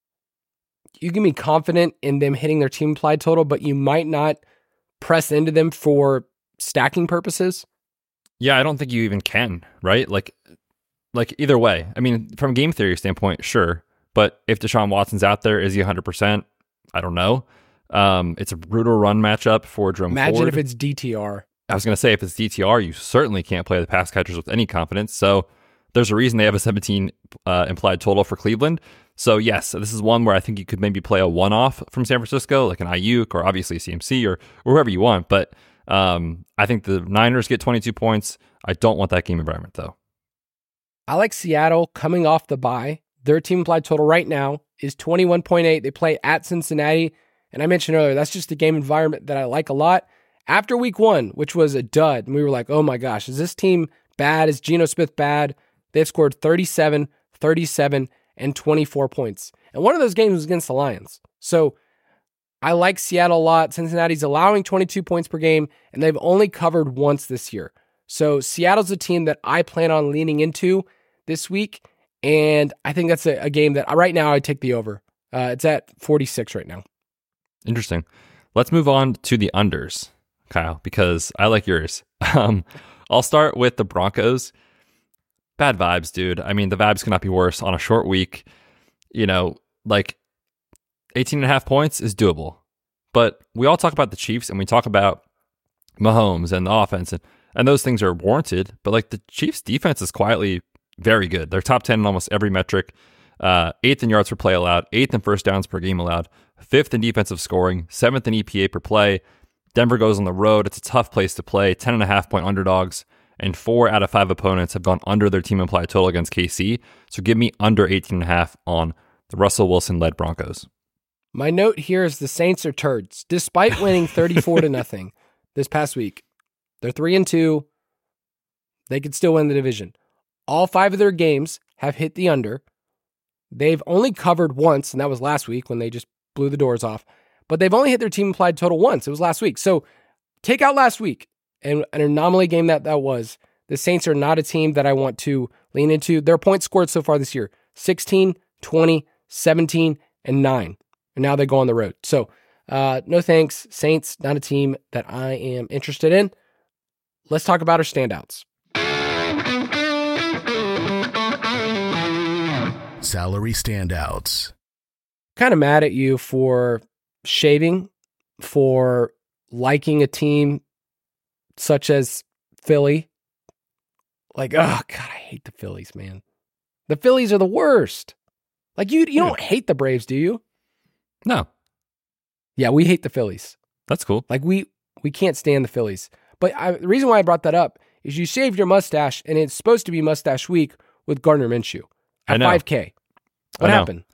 you can be confident in them hitting their team implied total, but you might not press into them for stacking purposes? Yeah, I don't think you even can, right? Like, like either way. I mean, from a game theory standpoint, sure. But if Deshaun Watson's out there, is he one hundred percent? I don't know. Um, it's a brutal run matchup for Jerome Imagine Ford. if it's D T R. I was going to say, if it's D T R, you certainly can't play the pass catchers with any confidence. So there's a reason they have a seventeen uh, implied total for Cleveland. So yes, this is one where I think you could maybe play a one-off from San Francisco, like an Ayuk or obviously C M C or, or whoever you want. But um, I think the Niners get twenty-two points. I don't want that game environment, though. I like Seattle coming off the bye. Their team implied total right now is twenty-one point eight. They play at Cincinnati. And I mentioned earlier, that's just a game environment that I like a lot. After week one, which was a dud, and we were like, oh my gosh, is this team bad? Is Geno Smith bad? They've scored thirty-seven, thirty-seven, and twenty-four points. And one of those games was against the Lions. So I like Seattle a lot. Cincinnati's allowing twenty-two points per game, and they've only covered once this year. So Seattle's a team that I plan on leaning into this week, and I think that's a, a game that right now I'd take the over. Uh, it's at forty-six right now. Interesting. Let's move on to the unders, Kyle, because I like yours. Um, I'll start with the Broncos. Bad vibes, dude. I mean, the vibes cannot be worse on a short week. You know, like eighteen and a half points is doable. But we all talk about the Chiefs and we talk about Mahomes and the offense, and, and those things are warranted. But like the Chiefs defense is quietly very good. They're top ten in almost every metric. Uh, eighth in yards per play allowed, eighth in first downs per game allowed, fifth in defensive scoring, seventh in E P A per play. Denver goes on the road. It's a tough place to play. ten and a half point underdogs, and four out of five opponents have gone under their team implied total against K C. So give me under eighteen and a half on the Russell Wilson-led Broncos. My note here is the Saints are turds. Despite winning thirty-four to nothing this past week, they're three and two. They could still win the division. All five of their games have hit the under. They've only covered once, and that was last week when they just blew the doors off. But they've only hit their team implied total once. It was last week. So take out last week and an anomaly game that that was. The Saints are not a team that I want to lean into. Their points scored so far this year, sixteen, twenty, seventeen, and nine. And now they go on the road. So uh, no thanks. Saints, not a team that I am interested in. Let's talk about our standouts. Salary standouts. Kind of mad at you for shaving, for liking a team such as Philly. Like, oh God, I hate the Phillies, man. The Phillies are the worst. Like you, you don't hate the Braves, do you? No. Yeah, we hate the Phillies. That's cool. Like we, we can't stand the Phillies. But I, the reason why I brought that up is you shaved your mustache, and it's supposed to be mustache week with Gardner Minshew at I know. five K. What I know. happened?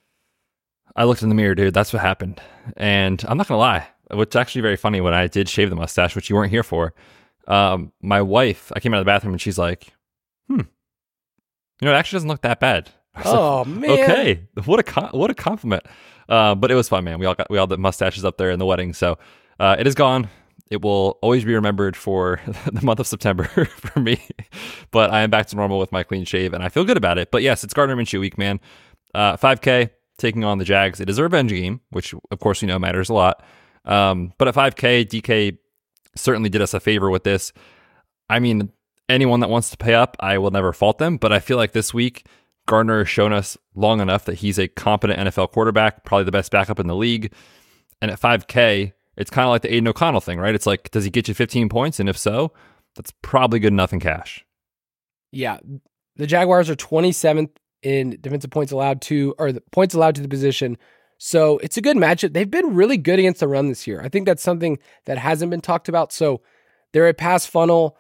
I looked in the mirror, dude. That's what happened. And I'm not going to lie. It's actually very funny when I did shave the mustache, which you weren't here for. Um, my wife, I came out of the bathroom and she's like, hmm, you know, it actually doesn't look that bad. Oh, like, man. Okay. What a, com- what a compliment. Uh, but it was fun, man. We all got, we all had mustaches up there in the wedding. So uh, it is gone. It will always be remembered for the month of September for me. But I am back to normal with my clean shave and I feel good about it. But yes, it's Gardner Minshew week, man. Uh, five K. Taking on the Jags. It is a revenge game, which of course we know matters a lot. Um, but at five K, D K certainly did us a favor with this. I mean, anyone that wants to pay up, I will never fault them. But I feel like this week, Gardner has shown us long enough that he's a competent N F L quarterback, probably the best backup in the league. And at five K, it's kind of like the Aiden O'Connell thing, right? It's like, does he get you fifteen points? And if so, that's probably good enough in cash. Yeah. The Jaguars are twenty-seventh in defensive points allowed to, or the points allowed to the position. So it's a good matchup. They've been really good against the run this year. I think that's something that hasn't been talked about. So they're a pass funnel.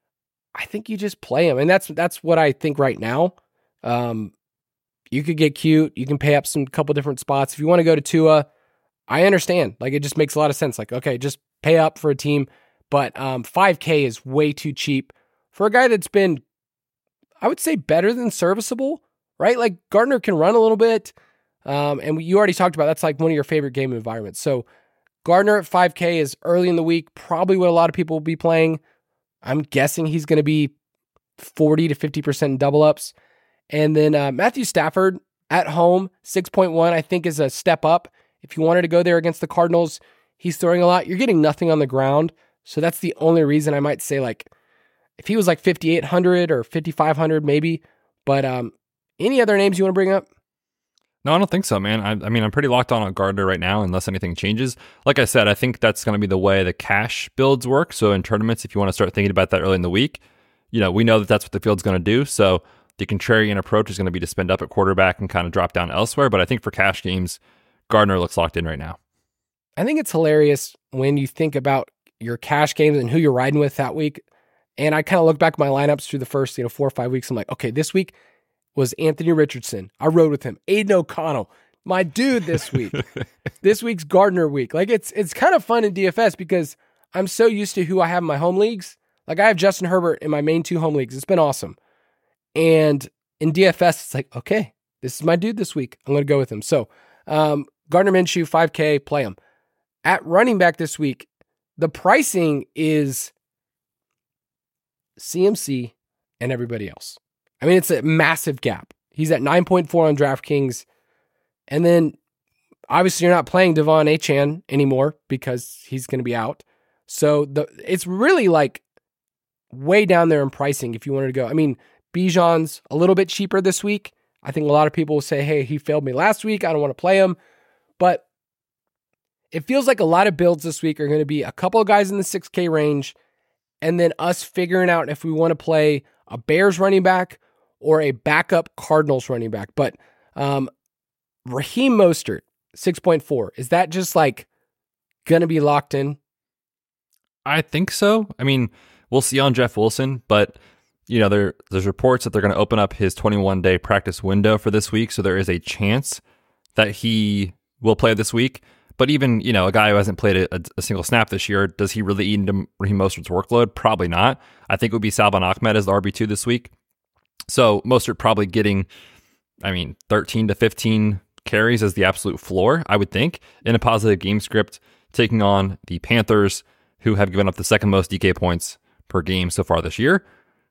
I think you just play them. And that's, that's what I think right now. Um, you could get cute. You can pay up some couple different spots. If you want to go to Tua, I understand. Like it just makes a lot of sense. Like, okay, just pay up for a team. But um, five K is way too cheap for a guy that's been, I would say, better than serviceable. Right? Like Gardner can run a little bit. Um, and you already talked about that's like one of your favorite game environments. So Gardner at five K is early in the week, probably what a lot of people will be playing. I'm guessing he's going to be forty to fifty percent in double ups. And then uh, Matthew Stafford at home, six point one, I think is a step up. If you wanted to go there against the Cardinals, he's throwing a lot. You're getting nothing on the ground. So that's the only reason I might say, like, if he was like fifty-eight hundred or fifty-five hundred maybe. But um, any other names you want to bring up? No, I don't think so, man. I, I mean, I'm pretty locked on on Gardner right now, unless anything changes. Like I said, I think that's going to be the way the cash builds work. So in tournaments, if you want to start thinking about that early in the week, you know, we know that that's what the field's going to do. So the contrarian approach is going to be to spend up at quarterback and kind of drop down elsewhere. But I think for cash games, Gardner looks locked in right now. I think it's hilarious when you think about your cash games and who you're riding with that week. And I kind of look back at my lineups through the first, you know, four or five weeks. I'm like, okay, this week was Anthony Richardson. I rode with him. Aiden O'Connell, my dude this week. This week's Gardner week. Like it's it's kind of fun in D F S because I'm so used to who I have in my home leagues. Like I have Justin Herbert in my main two home leagues. It's been awesome. And in D F S, it's like, okay, this is my dude this week. I'm going to go with him. So um, Gardner Minshew, five K, play him. At running back this week, the pricing is C M C and everybody else. I mean, it's a massive gap. He's at nine point four on DraftKings. And then, obviously, you're not playing Devon Achane anymore because he's going to be out. So, the it's really like way down there in pricing if you wanted to go. I mean, Bijan's a little bit cheaper this week. I think a lot of people will say, hey, he failed me last week. I don't want to play him. But it feels like a lot of builds this week are going to be a couple of guys in the six K range and then us figuring out if we want to play a Bears running back or a backup Cardinals running back. But um, Raheem Mostert, six point four. Is that just like going to be locked in? I think so. I mean, we'll see on Jeff Wilson, but you know, there there's reports that they're going to open up his twenty-one day practice window for this week. So there is a chance that he will play this week. But even, you know, a guy who hasn't played a, a single snap this year, does he really eat into Raheem Mostert's workload? Probably not. I think it would be Salvon Ahmed as the R B two this week. So Mostert probably getting, I mean, thirteen to fifteen carries as the absolute floor, I would think, in a positive game script, taking on the Panthers, who have given up the second most D K points per game so far this year.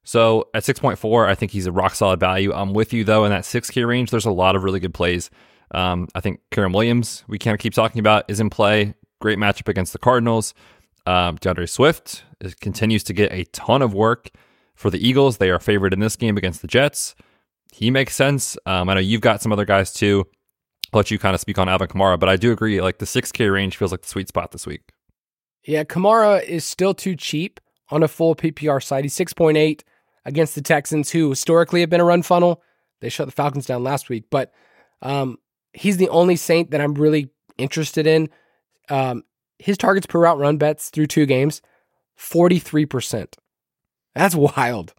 So at six point four, I think he's a rock solid value. I'm with you, though, in that six K range. There's a lot of really good plays. Um, I think Karen Williams, we can't keep talking about, is in play. Great matchup against the Cardinals. Um, DeAndre Swift is, continues to get a ton of work for the Eagles. They are favored in this game against the Jets. He makes sense. Um, I know you've got some other guys too. I'll let you kind of speak on Alvin Kamara, but I do agree, like the six K range feels like the sweet spot this week. Yeah, Kamara is still too cheap on a full P P R side. He's six point eight against the Texans, who historically have been a run funnel. They shut the Falcons down last week, but um, he's the only Saint that I'm really interested in. Um, his targets per route run bets through two games, forty-three percent. That's wild.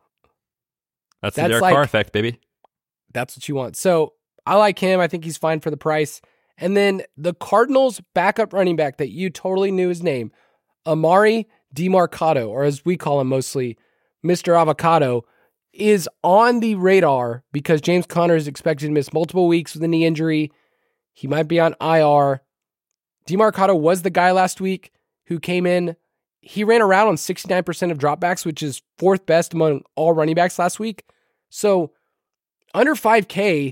That's, that's the Derek like, Carr effect, baby. That's what you want. So I like him. I think he's fine for the price. And then the Cardinals backup running back that you totally knew his name, Amari DiMercato, or as we call him mostly, Mister Avocado, is on the radar because James Conner is expected to miss multiple weeks with a knee injury. He might be on I R. DiMercato was the guy last week who came in. He ran around on sixty-nine percent of dropbacks, which is fourth best among all running backs last week. So under five K,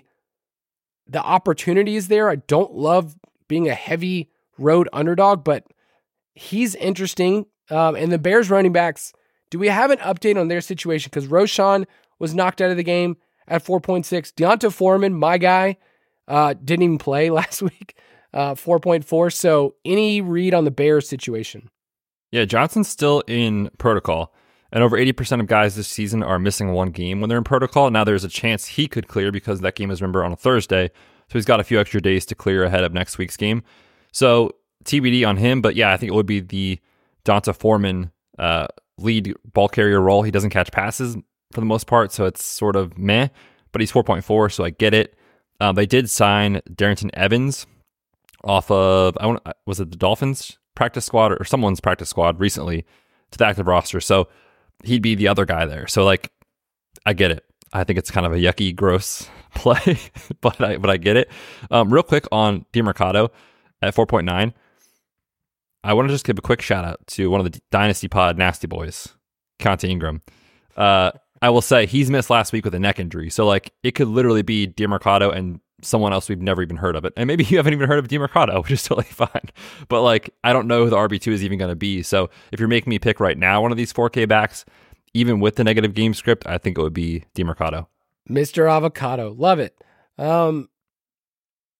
the opportunity is there. I don't love being a heavy road underdog, but he's interesting. Um, and the Bears running backs, do we have an update on their situation? Because Roschon was knocked out of the game at four point six. Deonta Foreman, my guy, uh, didn't even play last week, uh, four point four. So any read on the Bears situation? Yeah, Johnson's still in protocol, and over eighty percent of guys this season are missing one game when they're in protocol. Now there's a chance he could clear because that game is, remember, on a Thursday, so he's got a few extra days to clear ahead of next week's game. So T B D on him, but yeah, I think it would be the Deonta Foreman uh, lead ball carrier role. He doesn't catch passes for the most part, so it's sort of meh, but he's four point four, so I get it. Um, they did sign Darrington Evans off of, I want, was it the Dolphins practice squad or someone's practice squad recently to the active roster. So he'd be the other guy there. So like, I get it. I think it's kind of a yucky, gross play, but I but I get it. Um, real quick on DiMercato at four point nine. I want to just give a quick shout out to one of the Dynasty Pod Nasty Boys, Keontae Ingram. Uh, I will say he's missed last week with a neck injury. So like it could literally be DiMercato and someone else we've never even heard of it. And maybe you haven't even heard of DiMercato, which is totally fine. But like, I don't know who the R B two is even going to be. So if you're making me pick right now one of these four K backs, even with the negative game script, I think it would be DiMercato. Mister Avocado. Love it. Um,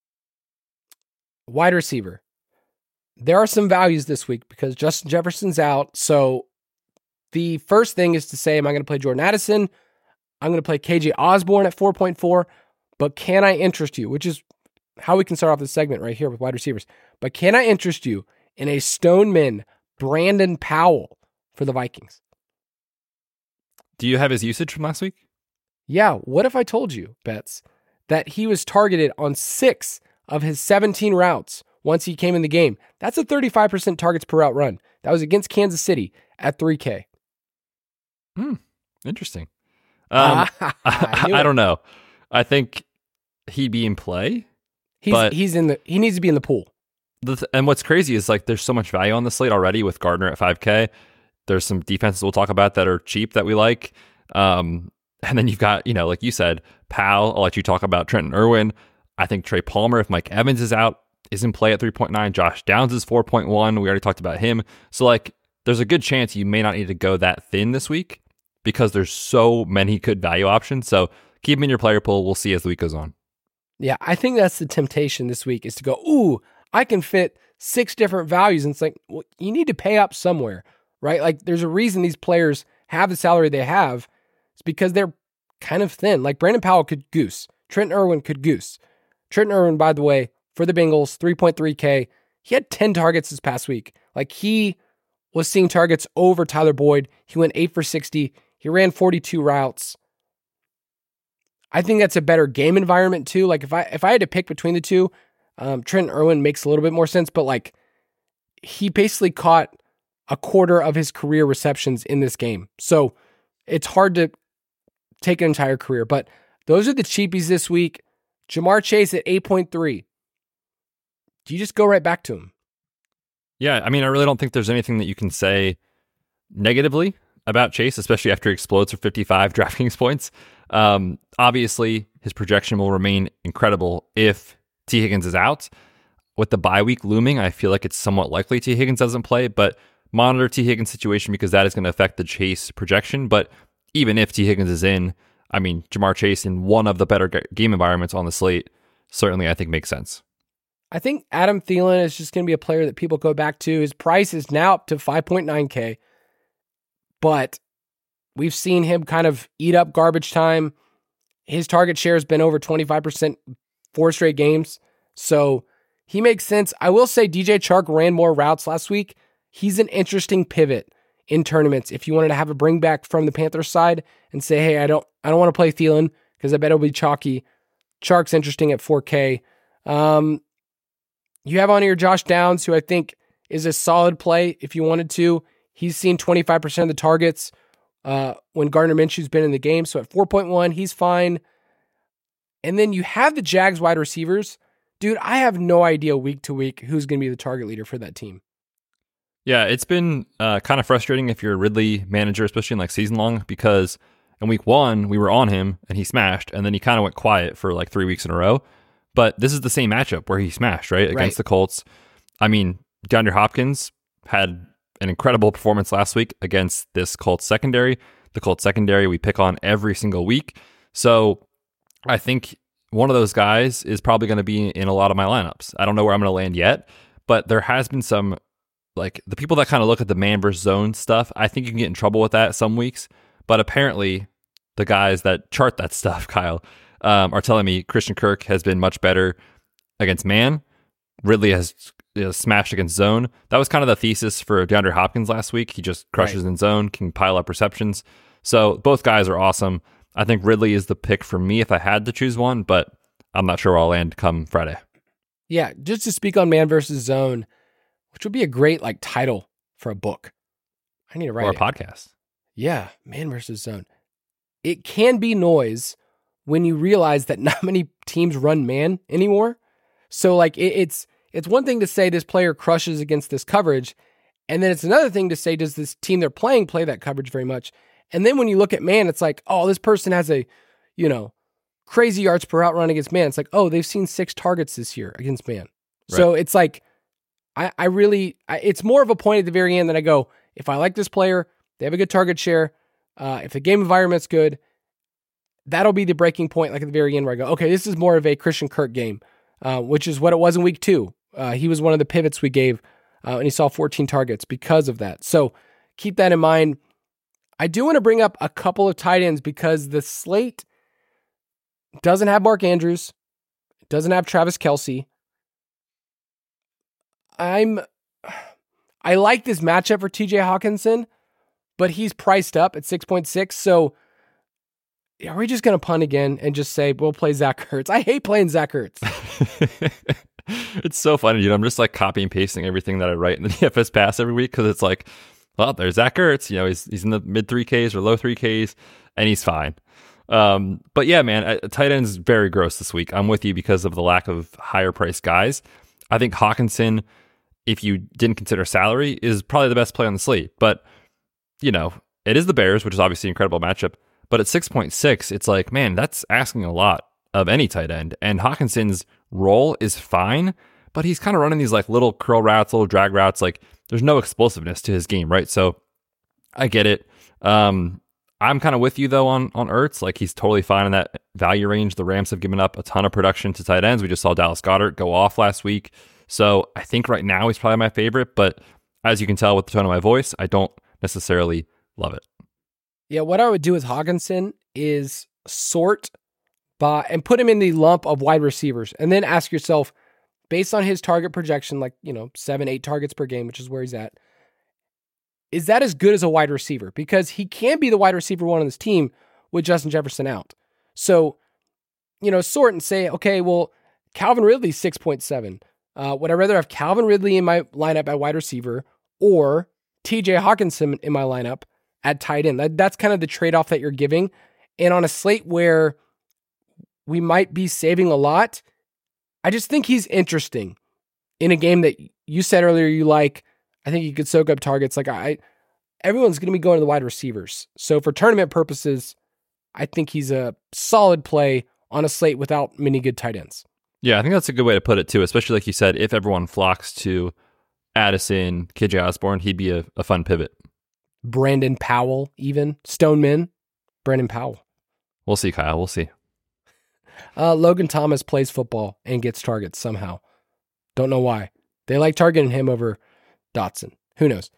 Wide receiver. There are some values this week because Justin Jefferson's out. So the first thing is to say, am I going to play Jordan Addison? I'm going to play K J Osborne at four point four. But can I interest you? Which is how we can start off this segment right here with wide receivers. But can I interest you in a Stoneman Brandon Powell for the Vikings? Do you have his usage from last week? Yeah. What if I told you, Betts, that he was targeted on six of his seventeen routes once he came in the game? That's a thirty-five percent targets per route run. That was against Kansas City at three K. Hmm. Interesting. Um, I, I, I don't know. I think he'd be in play. He's but he's in the he needs to be in the pool. The th- and what's crazy is like there's so much value on the slate already with Gardner at five K. There's some defenses we'll talk about that are cheap that we like. Um, and then you've got, you know, like you said, Powell. I'll let you talk about Trenton Irwin. I think Trey Palmer, if Mike Evans is out, is in play at three point nine. Josh Downs is four point one. We already talked about him. So like there's a good chance you may not need to go that thin this week because there's so many good value options. So keep them in your player pool. We'll see as the week goes on. Yeah, I think that's the temptation this week is to go, ooh, I can fit six different values. And it's like, well, you need to pay up somewhere, right? Like there's a reason these players have the salary they have. It's because they're kind of thin. Like Brandon Powell could goose. Trenton Irwin could goose. Trenton Irwin, by the way, for the Bengals, three point three K. He had ten targets this past week. Like he was seeing targets over Tyler Boyd. He went eight for sixty. He ran forty-two routes. I think that's a better game environment too. Like if I if I had to pick between the two, um, Trenton Irwin makes a little bit more sense, but like he basically caught a quarter of his career receptions in this game. So it's hard to take an entire career, but those are the cheapies this week. Jamar Chase at eight point three. Do you just go right back to him? Yeah, I mean, I really don't think there's anything that you can say negatively about Chase, especially after he explodes for fifty-five DraftKings points. Um, obviously, his projection will remain incredible if T. Higgins is out. With the bye week looming, I feel like it's somewhat likely T. Higgins doesn't play, but monitor T. Higgins' situation because that is going to affect the Chase projection. But even if T. Higgins is in, I mean, Jamar Chase in one of the better game environments on the slate certainly I think makes sense. I think Adam Thielen is just going to be a player that people go back to. His price is now up to five point nine K, but we've seen him kind of eat up garbage time. His target share has been over twenty-five percent four straight games, so he makes sense. I will say D J Chark ran more routes last week. He's an interesting pivot in tournaments. If you wanted to have a bring back from the Panthers side and say, hey, I don't I don't want to play Thielen because I bet it'll be chalky. Chark's interesting at four K. Um, you have on here Josh Downs, who I think is a solid play if you wanted to. He's seen twenty-five percent of the targets uh, when Gardner Minshew's been in the game. So at four point one, he's fine. And then you have the Jags wide receivers. Dude, I have no idea week to week who's going to be the target leader for that team. Yeah, it's been uh, kind of frustrating if you're a Ridley manager, especially in like season long, because in week one, we were on him and he smashed, and then he kind of went quiet for like three weeks in a row. But this is the same matchup where he smashed, right? Against right. the Colts. I mean, DeAndre Hopkins had an incredible performance last week against this Colts secondary. The Colts secondary we pick on every single week. So I think one of those guys is probably going to be in a lot of my lineups. I don't know where I'm going to land yet, but there has been some, like the people that kind of look at the man versus zone stuff, I think you can get in trouble with that some weeks. But apparently the guys that chart that stuff, Kyle, um, are telling me Christian Kirk has been much better against man. Ridley has you know, smashed against zone. That was kind of the thesis for DeAndre Hopkins last week. He just crushes right. in zone, can pile up receptions. So both guys are awesome. I think Ridley is the pick for me if I had to choose one, but I'm not sure where I'll land come Friday. Yeah, just to speak on man versus zone, which would be a great like title for a book. I need to write or a it. podcast. Yeah, man versus zone. It can be noise when you realize that not many teams run man anymore. So like it, it's it's one thing to say this player crushes against this coverage, and then it's another thing to say, does this team they're playing play that coverage very much? And then when you look at man, it's like, oh, this person has a, you know, crazy yards per route run against man. It's like, oh, they've seen six targets this year against man. Right. So it's like, I, I really, I, it's more of a point at the very end that I go, if I like this player, they have a good target share, uh, if the game environment's good, that'll be the breaking point, like at the very end where I go, okay, this is more of a Christian Kirk game, uh, which is what it was in week two. Uh, he was one of the pivots we gave, uh, and he saw fourteen targets because of that. So keep that in mind. I do want to bring up a couple of tight ends because the slate doesn't have Mark Andrews, doesn't have Travis Kelce. I'm, I like this matchup for T J Hawkinson, but he's priced up at six point six. So are we just going to punt again and just say, we'll play Zach Ertz? I hate playing Zach Ertz. It's so funny, dude. I'm just like copy and pasting everything that I write in the D F S pass every week because it's like, well, there's Zach Ertz. You know, he's he's in the mid three Ks or low three Ks, and he's fine. Um, but yeah, man, a tight end's very gross this week. I'm with you because of the lack of higher priced guys. I think Hawkinson, if you didn't consider salary, is probably the best play on the slate. But, you know, it is the Bears, which is obviously an incredible matchup. But at six point six, it's like, man, that's asking a lot of any tight end. And Hawkinson's role is fine, but he's kind of running these like little curl routes, little drag routes. Like there's no explosiveness to his game, right? So I get it. Um, I'm kind of with you though on, on Ertz. Like he's totally fine in that value range. The Rams have given up a ton of production to tight ends. We just saw Dallas Goedert go off last week. So I think right now he's probably my favorite, but as you can tell with the tone of my voice, I don't necessarily love it. Yeah, what I would do with Hawkinson is sort by and put him in the lump of wide receivers, and then ask yourself, based on his target projection, like, you know, seven, eight targets per game, which is where he's at, is that as good as a wide receiver? Because he can be the wide receiver one on this team with Justin Jefferson out. So, you know, sort and say, okay, well, Calvin Ridley's six point seven. Uh, would I rather have Calvin Ridley in my lineup at wide receiver or T J Hawkinson in my lineup at tight end? That, that's kind of the trade-off that you're giving. And on a slate where we might be saving a lot, I just think he's interesting in a game that you said earlier you like. I think he could soak up targets. Like I, everyone's going to be going to the wide receivers. So for tournament purposes, I think he's a solid play on a slate without many good tight ends. Yeah, I think that's a good way to put it too, especially like you said, if everyone flocks to Addison, K J Osborne, he'd be a, a fun pivot. Brandon Powell, even. Stoneman, Brandon Powell. We'll see, Kyle. We'll see. Uh, Logan Thomas plays football and gets targets somehow. Don't know why. They like targeting him over Dotson. Who knows?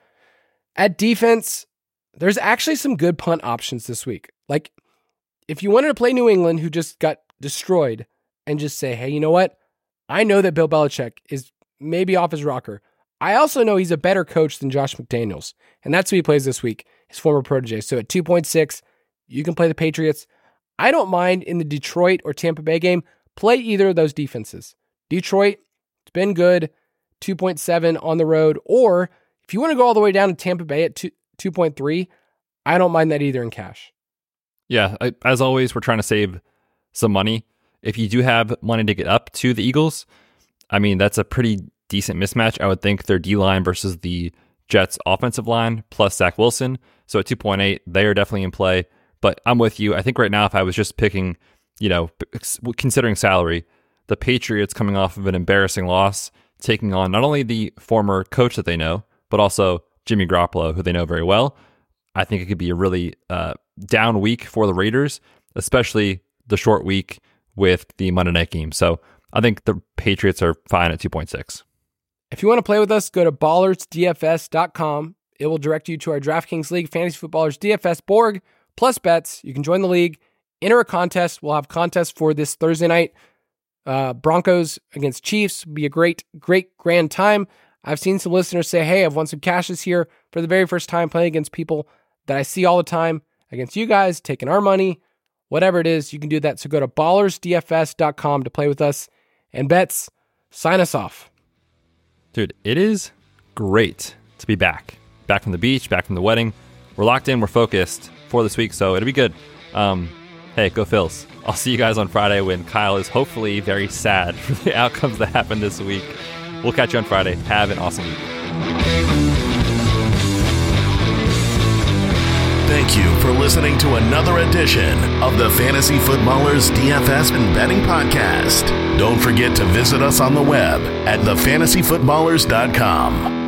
At defense, there's actually some good punt options this week. Like, if you wanted to play New England, who just got destroyed, and just say, hey, you know what? I know that Bill Belichick is maybe off his rocker. I also know he's a better coach than Josh McDaniels, and that's who he plays this week, his former protege. So at two point six, you can play the Patriots. I don't mind in the Detroit or Tampa Bay game, play either of those defenses. Detroit, it's been good, two point seven on the road, or if you want to go all the way down to Tampa Bay at two point three, I don't mind that either in cash. Yeah, I, as always, we're trying to save some money. If you do have money to get up to the Eagles, I mean, that's a pretty decent mismatch. I would think their D-line versus the Jets offensive line plus Zach Wilson. So at two point eight, they are definitely in play. But I'm with you. I think right now, if I was just picking, you know, considering salary, the Patriots coming off of an embarrassing loss, taking on not only the former coach that they know, but also Jimmy Garoppolo, who they know very well. I think it could be a really uh, down week for the Raiders, especially the short week with the Monday night game. So I think the Patriots are fine at two point six. If you want to play with us, go to ballers d f s dot com. It will direct you to our DraftKings League, Fantasy Footballers D F S Borg, plus bets. You can join the league, enter a contest. We'll have contests for this Thursday night. Uh, Broncos against Chiefs will be a great, great grand time. I've seen some listeners say, hey, I've won some cash this year for the very first time playing against people that I see all the time, against you guys, taking our money. Whatever it is, you can do that. So go to ballers d f s dot com to play with us. And Bets, sign us off. Dude, it is great to be back. Back from the beach, back from the wedding. We're locked in, we're focused for this week, so it'll be good. Um, hey, go Phils. I'll see you guys on Friday when Kyle is hopefully very sad for the outcomes that happened this week. We'll catch you on Friday. Have an awesome week. Thank you for listening to another edition of the Fantasy Footballers D F S and Betting Podcast. Don't forget to visit us on the web at the fantasy footballers dot com.